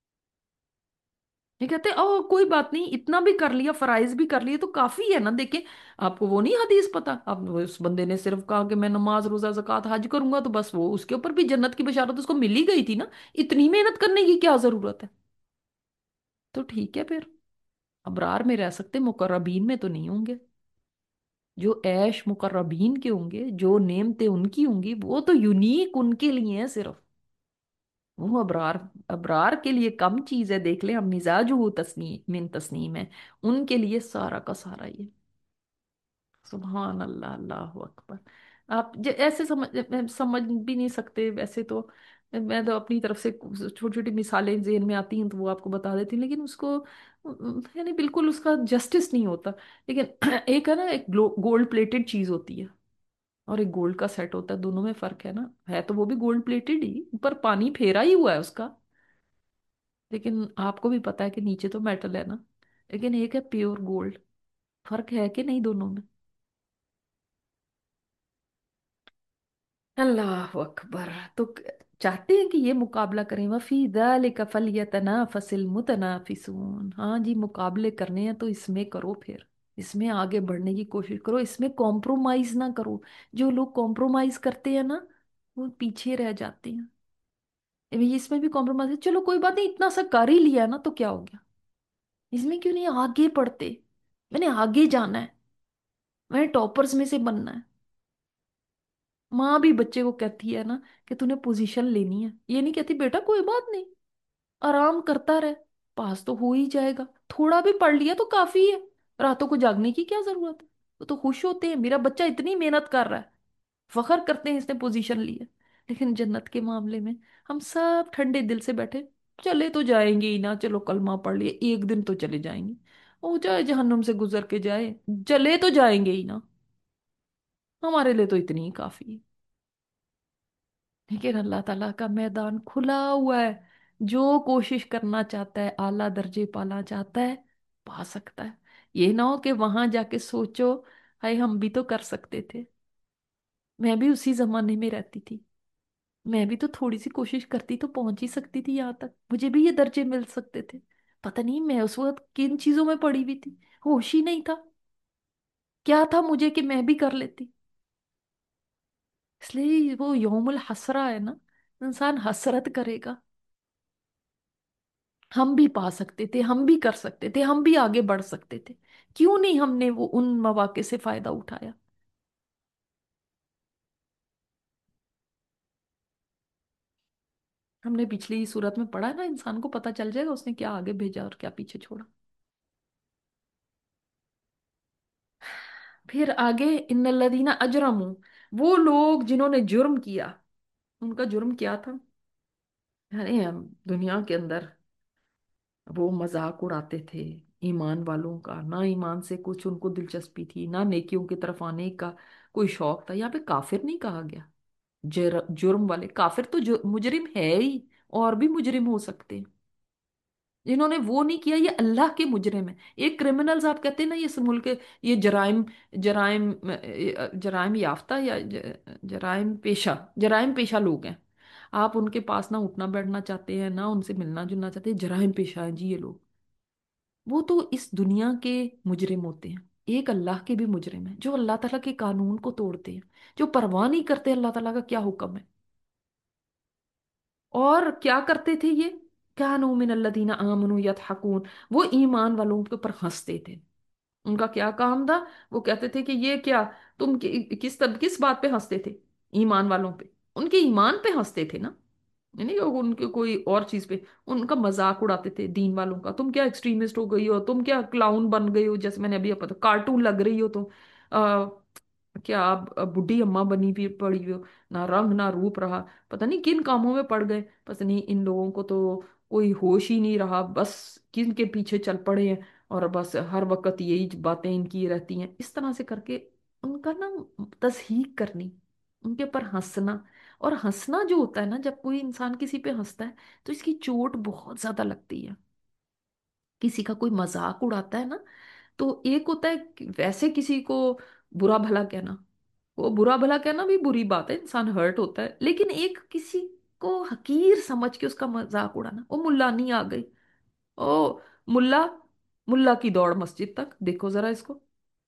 ये कहते ओ कोई बात नहीं, इतना भी कर लिया, फराइज भी कर लिए तो काफी है ना। देखें, आपको वो नहीं हदीस पता, अब वो उस बंदे ने सिर्फ कहा कि मैं नमाज रोजा ज़कात हज करूंगा, तो बस वो उसके ऊपर भी जन्नत की बशारत उसको मिल ही गई थी ना। इतनी मेहनत करने की क्या जरूरत है? तो ठीक है फिर, अबरार में रह सकते, मुकर्रबीन में तो नहीं होंगे। जो ऐश मुकर्रबीन के होंगे, जो नेमतें उनकी होंगी, वो तो यूनिक उनके लिए है सिर्फ। वो अबरार, अबरार के लिए कम चीज है। देख ले हम, मिजाजुहु तस्नीम मिन तस्नीम है, उनके लिए सारा का सारा ये। सुभान अल्लाह, अल्लाह अकबर। आप ज- ऐसे समझ समझ भी नहीं सकते वैसे तो। मैं तो अपनी तरफ से छोटी छोटी मिसालें जेहन में आती हैं तो वो आपको बता देती हूँ, लेकिन उसको अम, यानी बिल्कुल उसका जस्टिस नहीं होता। लेकिन एक है ना, एक गोल्ड प्लेटेड चीज होती है और एक गोल्ड का सेट होता है, दोनों में फर्क है ना। है तो वो भी गोल्ड प्लेटेड ही, ऊपर पानी फेरा ही हुआ है उसका, लेकिन आपको भी पता है कि नीचे तो मेटल है ना। लेकिन एक है प्योर गोल्ड। फर्क है कि नहीं दोनों में? अल्लाह अकबर। तो क- चाहते हैं कि ये मुकाबला करें, वफी दालिका फलयतनाफसिल मुतनाफिसून। हाँ जी, मुकाबले करने हैं तो इसमें करो फिर, इसमें आगे बढ़ने की कोशिश करो, इसमें कॉम्प्रोमाइज ना करो। जो लोग कॉम्प्रोमाइज करते हैं ना, वो पीछे रह जाते हैं। अभी इसमें भी कॉम्प्रोमाइज, चलो कोई बात नहीं, इतना सा कर ही लिया ना तो क्या हो गया। इसमें क्यों नहीं आगे बढ़ते? मैंने आगे जाना है, मैंने टॉपर्स में से बनना है। माँ भी बच्चे को कहती है ना कि तूने पोजीशन लेनी है, ये नहीं कहती बेटा कोई बात नहीं, आराम करता रहे, पास तो हो ही जाएगा, थोड़ा भी पढ़ लिया तो काफी है, रातों को जागने की क्या जरूरत है। वो तो खुश होते हैं, मेरा बच्चा इतनी मेहनत कर रहा है, फखर करते हैं इसने पोजीशन ली है। लेकिन जन्नत के मामले में हम सब ठंडे दिल से बैठे, चले तो जाएंगे ही ना, चलो कलमा पढ़ लिए एक दिन तो चले जाएंगे, वो चाहे जहन्नुम से गुजर के जाए, चले तो जाएंगे ही ना। हमारे लिए तो इतनी ही काफी है। लेकिन अल्लाह ताला का मैदान खुला हुआ है, जो कोशिश करना चाहता है, आला दर्जे पाना चाहता है, पा सकता है। ये ना हो कि वहां जाके सोचो हाय हम भी तो कर सकते थे, मैं भी उसी जमाने में रहती थी, मैं भी तो थोड़ी सी कोशिश करती तो पहुंच ही सकती थी यहाँ तक, मुझे भी ये दर्जे मिल सकते थे। पता नहीं मैं उस वक्त किन चीजों में पड़ी हुई थी, होश ही नहीं था, क्या था मुझे कि मैं भी कर लेती। इसलिए वो यौमुल हसरा है ना, इंसान हसरत करेगा, हम भी पा सकते थे, हम भी कर सकते थे, हम भी आगे बढ़ सकते थे, क्यों नहीं हमने वो उन मौके से फायदा उठाया। हमने पिछली सूरत में पढ़ा है ना, इंसान को पता चल जाएगा उसने क्या आगे भेजा और क्या पीछे छोड़ा। फिर आगे, इन्नल्लदीना अजरमू, वो लोग जिन्होंने जुर्म किया, उनका जुर्म क्या था? अरे हम दुनिया के अंदर वो मजाक उड़ाते थे ईमान वालों का, ना ईमान से कुछ उनको दिलचस्पी थी, ना नेकियों की तरफ आने का कोई शौक था। यहाँ पे काफिर नहीं कहा गया, जर, जुर्म वाले। काफिर तो जु, मुजरिम है ही, और भी मुजरिम हो सकते हैं। जिन्होंने वो नहीं किया, ये अल्लाह के मुजरिम है। एक क्रिमिनल्स आप कहते हैं ना, ये इस मुल्क के, ये जराइम, जराइम जराइम याफ्ता या ज- जराइम पेशा, जराइम पेशा लोग हैं। आप उनके पास ना उठना बैठना चाहते हैं, ना उनसे मिलना जुलना चाहते हैं, जराइम पेशा है जी ये लोग। वो तो इस दुनिया के मुजरिम होते हैं। एक अल्लाह के भी मुजरिम है, जो अल्लाह ताला के कानून को तोड़ते हैं, जो परवाह नहीं करते अल्लाह ताला का क्या हुक्म है। और क्या करते थे ये? कानू मिन अल्लदीना आमनू यदहकून, वो ईमान वालों के ऊपर हंसते थे। उनका क्या काम था? वो कहते थे कि ये क्या, तुम कि, किस तब किस बात पे हंसते थे? ईमान वालों पे, उनके ईमान पे हंसते थे ना, नहीं कि उनके कोई और चीज पे। उनका मजाक उड़ाते थे दीन वालों का, तुम क्या एक्सट्रीमिस्ट हो गई हो, तुम क्या क्लाउन बन गई हो, जैसे मैंने अभी पता, कार्टून लग रही हो तुम। आ, क्या आप बुढ़ी अम्मा बनी भी पड़ी हो, ना रंग ना रूप रहा, पता नहीं किन कामों में पड़ गए। पता नहीं इन लोगों को तो कोई होश ही नहीं रहा, बस किन के पीछे चल पड़े हैं, और बस हर वक्त यही बातें इनकी रहती हैं, इस तरह से करके उनका ना तस्हीक करनी, उनके ऊपर हंसना। और हंसना जो होता है ना, जब कोई इंसान किसी पे हंसता है तो इसकी चोट बहुत ज्यादा लगती है। किसी का कोई मजाक उड़ाता है ना, तो एक होता है कि वैसे किसी को बुरा भला कहना, वो बुरा भला कहना भी बुरी बात है, इंसान हर्ट होता है, लेकिन एक किसी को हकीर समझ के उसका मजाक उड़ाना, ओ मुल्ला नहीं आ गई, ओ मुल्ला, मुल्ला की दौड़ मस्जिद तक, देखो जरा इसको।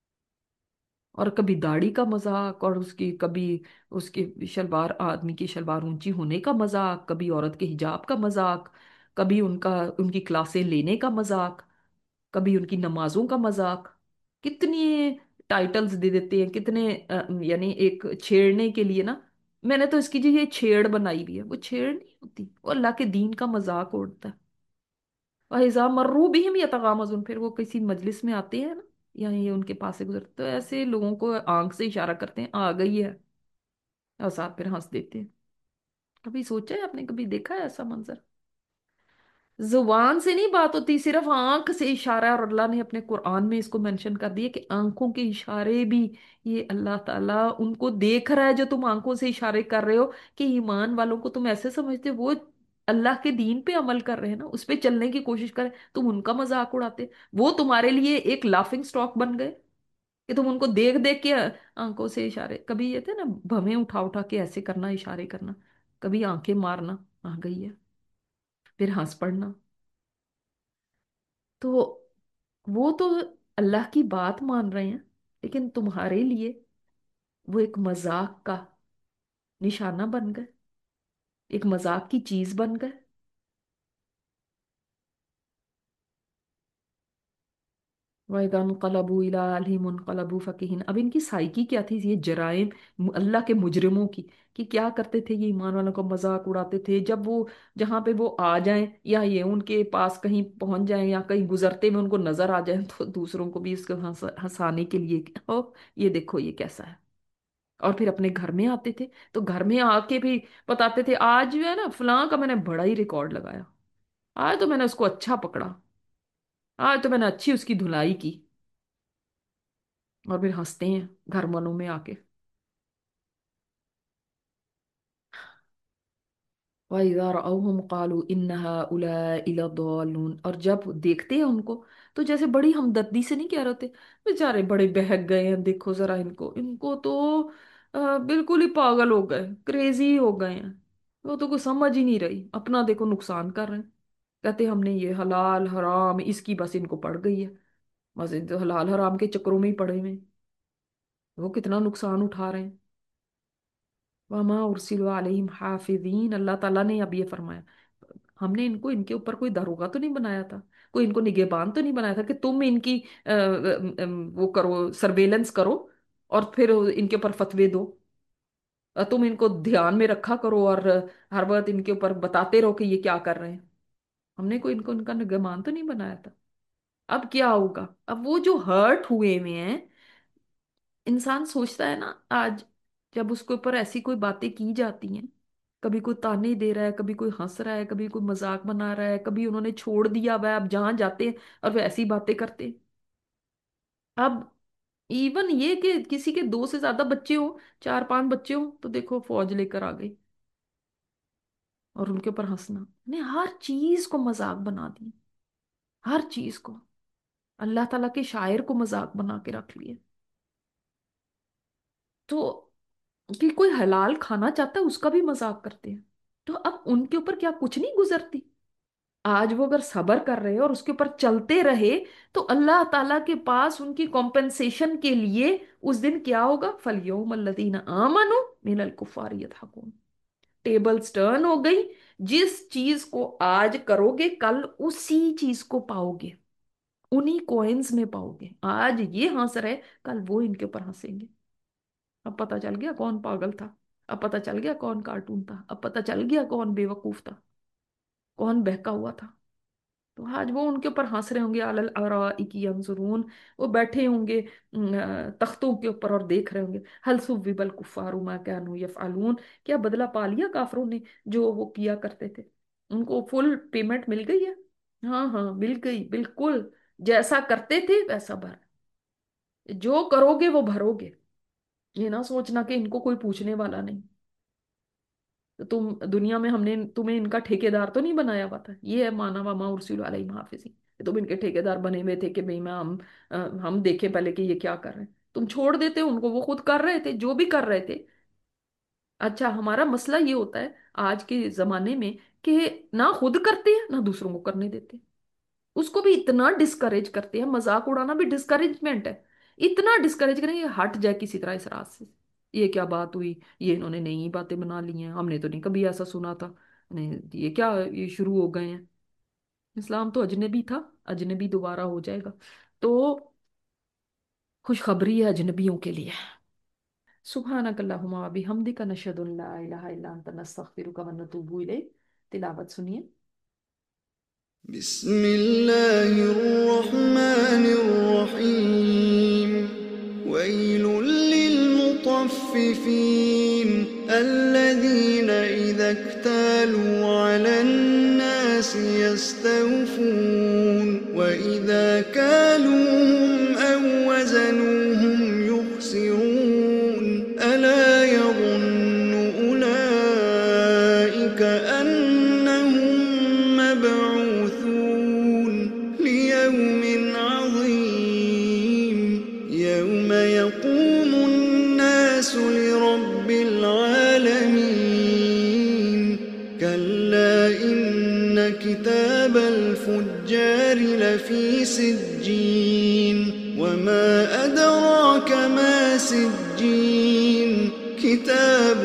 और कभी दाढ़ी का मजाक, और उसकी कभी उसकी शलवार, आदमी की शलवार ऊंची होने का मजाक, कभी औरत के हिजाब का मजाक, कभी उनका उनकी क्लासें लेने का मजाक, कभी उनकी नमाजों का मजाक। कितनी टाइटल्स दे देते हैं, कितने अ, यानी एक छेड़ने के लिए ना। मैंने तो इसकी जो ये छेड़ बनाई हुई है, वो छेड़ नहीं होती, वो अल्लाह के दीन का मजाक उड़ता है। वहीजा मर्रू बिहिम यतगामज़ून, फिर वो किसी मजलिस में आते हैं ना, या ये उनके पास से गुजरते तो ऐसे लोगों को आंख से इशारा करते हैं, आ गई है, और साथ फिर हंस देते हैं। कभी सोचा है आपने, कभी देखा है ऐसा मंजर? जुबान से नहीं बात होती, सिर्फ आंख से इशारा है, और अल्लाह ने अपने कुरान में इसको मेंशन कर दिया कि आंखों के इशारे भी, ये अल्लाह ताला उनको देख रहा है जो तुम आंखों से इशारे कर रहे हो। कि ईमान वालों को तुम ऐसे समझते हो, वो अल्लाह के दीन पे अमल कर रहे हैं ना, उस पे चलने की कोशिश कर रहे हैं, तुम उनका मजाक उड़ाते, वो तुम्हारे लिए एक लाफिंग स्टॉक बन गए, कि तुम उनको देख देख के आंखों से इशारे, कभी ये थे ना भवें उठा उठा के ऐसे करना, इशारे करना, कभी आंखें मारना, आ गई है, फिर हंस पड़ना। तो वो तो अल्लाह की बात मान रहे हैं, लेकिन तुम्हारे लिए वो एक मजाक का निशाना बन गए, एक मजाक की चीज बन गए। वैदनक़लबू इला अहलिहिम मुनक़लबू फ़कीहीन। अब इनकी साइकी क्या थी ये जराइम, मु- अल्लाह के मुजरिमों की, कि क्या करते थे ये, ईमान वालों का मजाक उड़ाते थे। जब वो जहाँ पे वो आ जाएं, या ये उनके पास कहीं पहुंच जाएं, या कहीं गुजरते में उनको नजर आ जाए, तो दूसरों को भी इसको हंस हंसाने के लिए, ओ ये देखो ये कैसा है। और फिर अपने घर में आते थे, तो घर में आके भी बताते थे, आज जो है ना फलां का मैंने बड़ा ही रिकॉर्ड लगाया, आज तो मैंने उसको अच्छा पकड़ा, आज तो मैंने अच्छी उसकी धुलाई की। और फिर हंसते हैं घर वालों में आके। वइज़ा रअौहुम क़ालू इन्न हाउलाइ लद्दाल्लून, और जब देखते हैं उनको, तो जैसे बड़ी हमदर्दी से नहीं कह रहे थे, बेचारे बड़े बहक गए हैं, देखो जरा इनको, इनको तो अ, बिल्कुल ही पागल हो गए, क्रेजी हो गए हैं। वो तो कुछ समझ ही नहीं रही, अपना देखो नुकसान कर रहे हैं। कहते हमने ये हलाल हराम, इसकी बस इनको पड़ गई है, बस इन तो हलाल हराम के चक्करों में ही पड़े हुए हैं। वो कितना नुकसान उठा रहे हैं। वमा उर्सिलु अलैहिम हाफिजीन, अल्लाह ताला ने अब ये फरमाया, हमने इनको इनके ऊपर कोई दरोगा तो नहीं बनाया था, कोई इनको निगहबान तो नहीं बनाया था कि तुम इनकी अ, अ, अ, वो करो, सर्वेलेंस करो, और फिर इनके ऊपर फतवे दो। अ, तुम इनको ध्यान में रखा करो, और हर वक्त इनके ऊपर बताते रहो कि ये क्या कर रहे हैं। हमने कोई इनको इनका निगहबान तो नहीं बनाया था। अब क्या होगा? अब वो जो हर्ट हुए हुए हैं, इंसान सोचता है ना आज, जब उसके ऊपर ऐसी कोई बातें की जाती हैं, कभी कोई ताने दे रहा है, कभी कोई हंस रहा है, कभी कोई मजाक बना रहा है, कभी उन्होंने छोड़ दिया हुआ है, अब जहां जाते हैं और वे ऐसी बातें करते हैं। अब इवन ये कि किसी के दो से ज्यादा बच्चे हो, चार पांच बच्चे हो, तो देखो फौज लेकर आ गई, और उनके ऊपर हंसना ने हर चीज को मजाक बना दिया। हर चीज को। अल्लाह ताला के शायर को मजाक बना के रख लिए। तो कि कोई हलाल खाना चाहता है उसका भी मजाक करते हैं। तो अब उनके ऊपर क्या कुछ नहीं गुजरती? आज वो अगर सबर कर रहे हैं और उसके ऊपर चलते रहे, तो अल्लाह ताला के पास उनकी कॉम्पेंसेशन के लिए उस दिन क्या होगा? फलयौमल्लज़ीना आमनु मिनल कुफ्फारि यदहकून। टेबल्स टर्न हो गई। जिस चीज को आज करोगे कल उसी चीज को पाओगे, उन्हीं कॉइन्स में पाओगे। आज ये हंस रहे, कल वो इनके ऊपर हंसेंगे। अब पता चल गया कौन पागल था। अब पता चल गया कौन कार्टून था। अब पता चल गया कौन बेवकूफ था, कौन बहका हुआ था। तो आज वो उनके ऊपर हंस रहे होंगे, अलल अराइकी यंजुरून। वो बैठे होंगे अम, तख्तों के ऊपर और देख रहे होंगे, हल सुव्विबल कुफ्फारु मा कानू यफअलून। क्या बदला पा लिया काफरों ने जो वो किया करते थे? उनको फुल पेमेंट मिल गई है। हाँ हाँ, मिल गई बिल्कुल। जैसा करते थे वैसा भर, जो करोगे वो भरोगे। ये ना सोचना कि इनको कोई पूछने वाला नहीं। तो तुम दुनिया में, हमने तुम्हें इनका ठेकेदार तो नहीं बनाया हुआ था। ये है माना व मा उरसिलु अलैहिम हाफिज़ीन। तुम इनके ठेकेदार बने हुए थे कि भाई मैं हम अ, हम देखें पहले कि ये क्या कर रहे हैं। तुम छोड़ देते उनको, वो खुद कर रहे थे जो भी कर रहे थे। अच्छा, हमारा मसला ये होता है आज के जमाने में कि ना खुद करते हैं ना दूसरों को करने देते। उसको भी इतना डिस्करेज करते हैं। मजाक उड़ाना भी डिस्करेजमेंट है। इतना डिस्करेज करें ये हट जाए किसी तरह इस रात से। ये क्या बात हुई? ये इन्होंने नई बातें बना ली हैं, हमने तो नहीं कभी ऐसा सुना था। नहीं, ये क्या, ये शुरू हो गए हैं। इस्लाम तो अजनबी था, अजनबी दोबारा हो जाएगा। तो खुशखबरी है अजनबियों के लिए। सुब्हानक अल्लाहुम्मा व बिहम्दिका नशहदु अन ला इलाहा इल्ला अंता नस्तगफिरुका व नतूबु इलैक। तिलावत सुनिए। बिस्मिल्लाहिर्रहमानिर्रहीम। वैलुल लिलमुतफ्फिफीन अल्लज़ीना इज़ा इक्तालू अलन्नासि यस्तawफून व इज़ा कालूहुम अव वज़नूहुम युखसिरून अला यظुन्नु उलाइका अन्नहुम मबعوثون ليوم عظيم يوم يقوم الناس لرب العالمين كلا إن كتاب الفجار لفي سجين وما أدراك ما سجين كتاب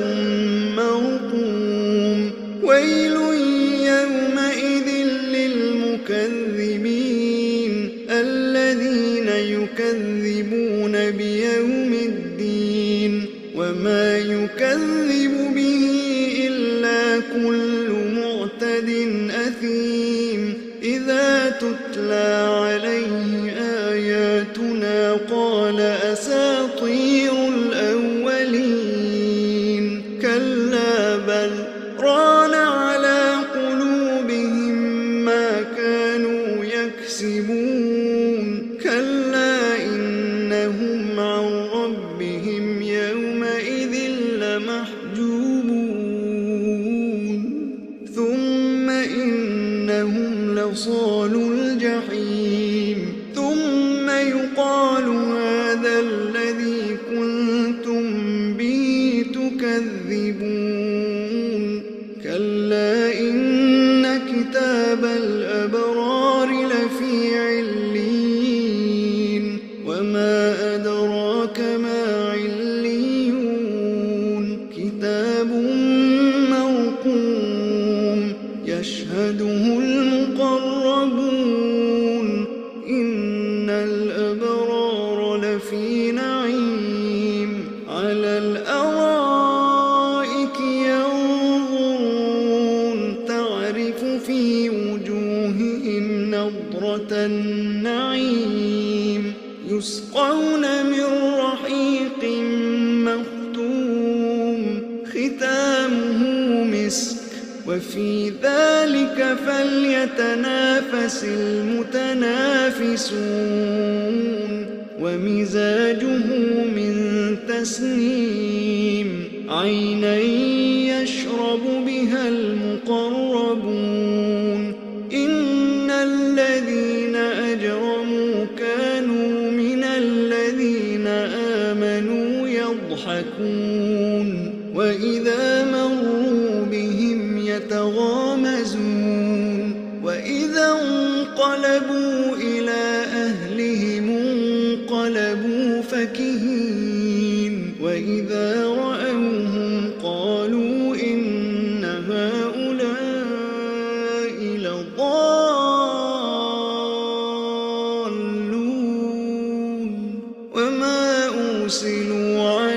مرقوم ويل يومئذ للمكذبين الذين يكذبون بيوم الدين وما يكذب به إلا كل معتد أثيم إذا تتلى عليه آياتنا قال أساطير الأولين كلا بل ران على قلوبهم ما كانوا يكسبون كلا إنهم عن ربهم يومئذ لمحجوبون ثم إنهم لصالو الجحيم ثم يقال هذا الذي كنتم به تكذبون كلا إن كتاب الأبرار لفي عليين وما أدراك ما عليون كتاب مرقوم يشهده المقربون إن الأبرار لفي نعيم على الأرائك ينظرون تعرف في وجوههم نضرة النعيم يسقون من رحيق مختوم ختامه مسك وفي ذلك فليتنافس المتنافسون ومزاجه من تسنيم عينا يشرب بها المقربون إن الذين الذين آمنوا يضحكون وإذا مروا بهم يتغامزون وإذا انقلبوا إلى أهلهم انقلبوا فكهين وإذا رأوهم قالوا إن هؤلاء لضالون وما أرسلوا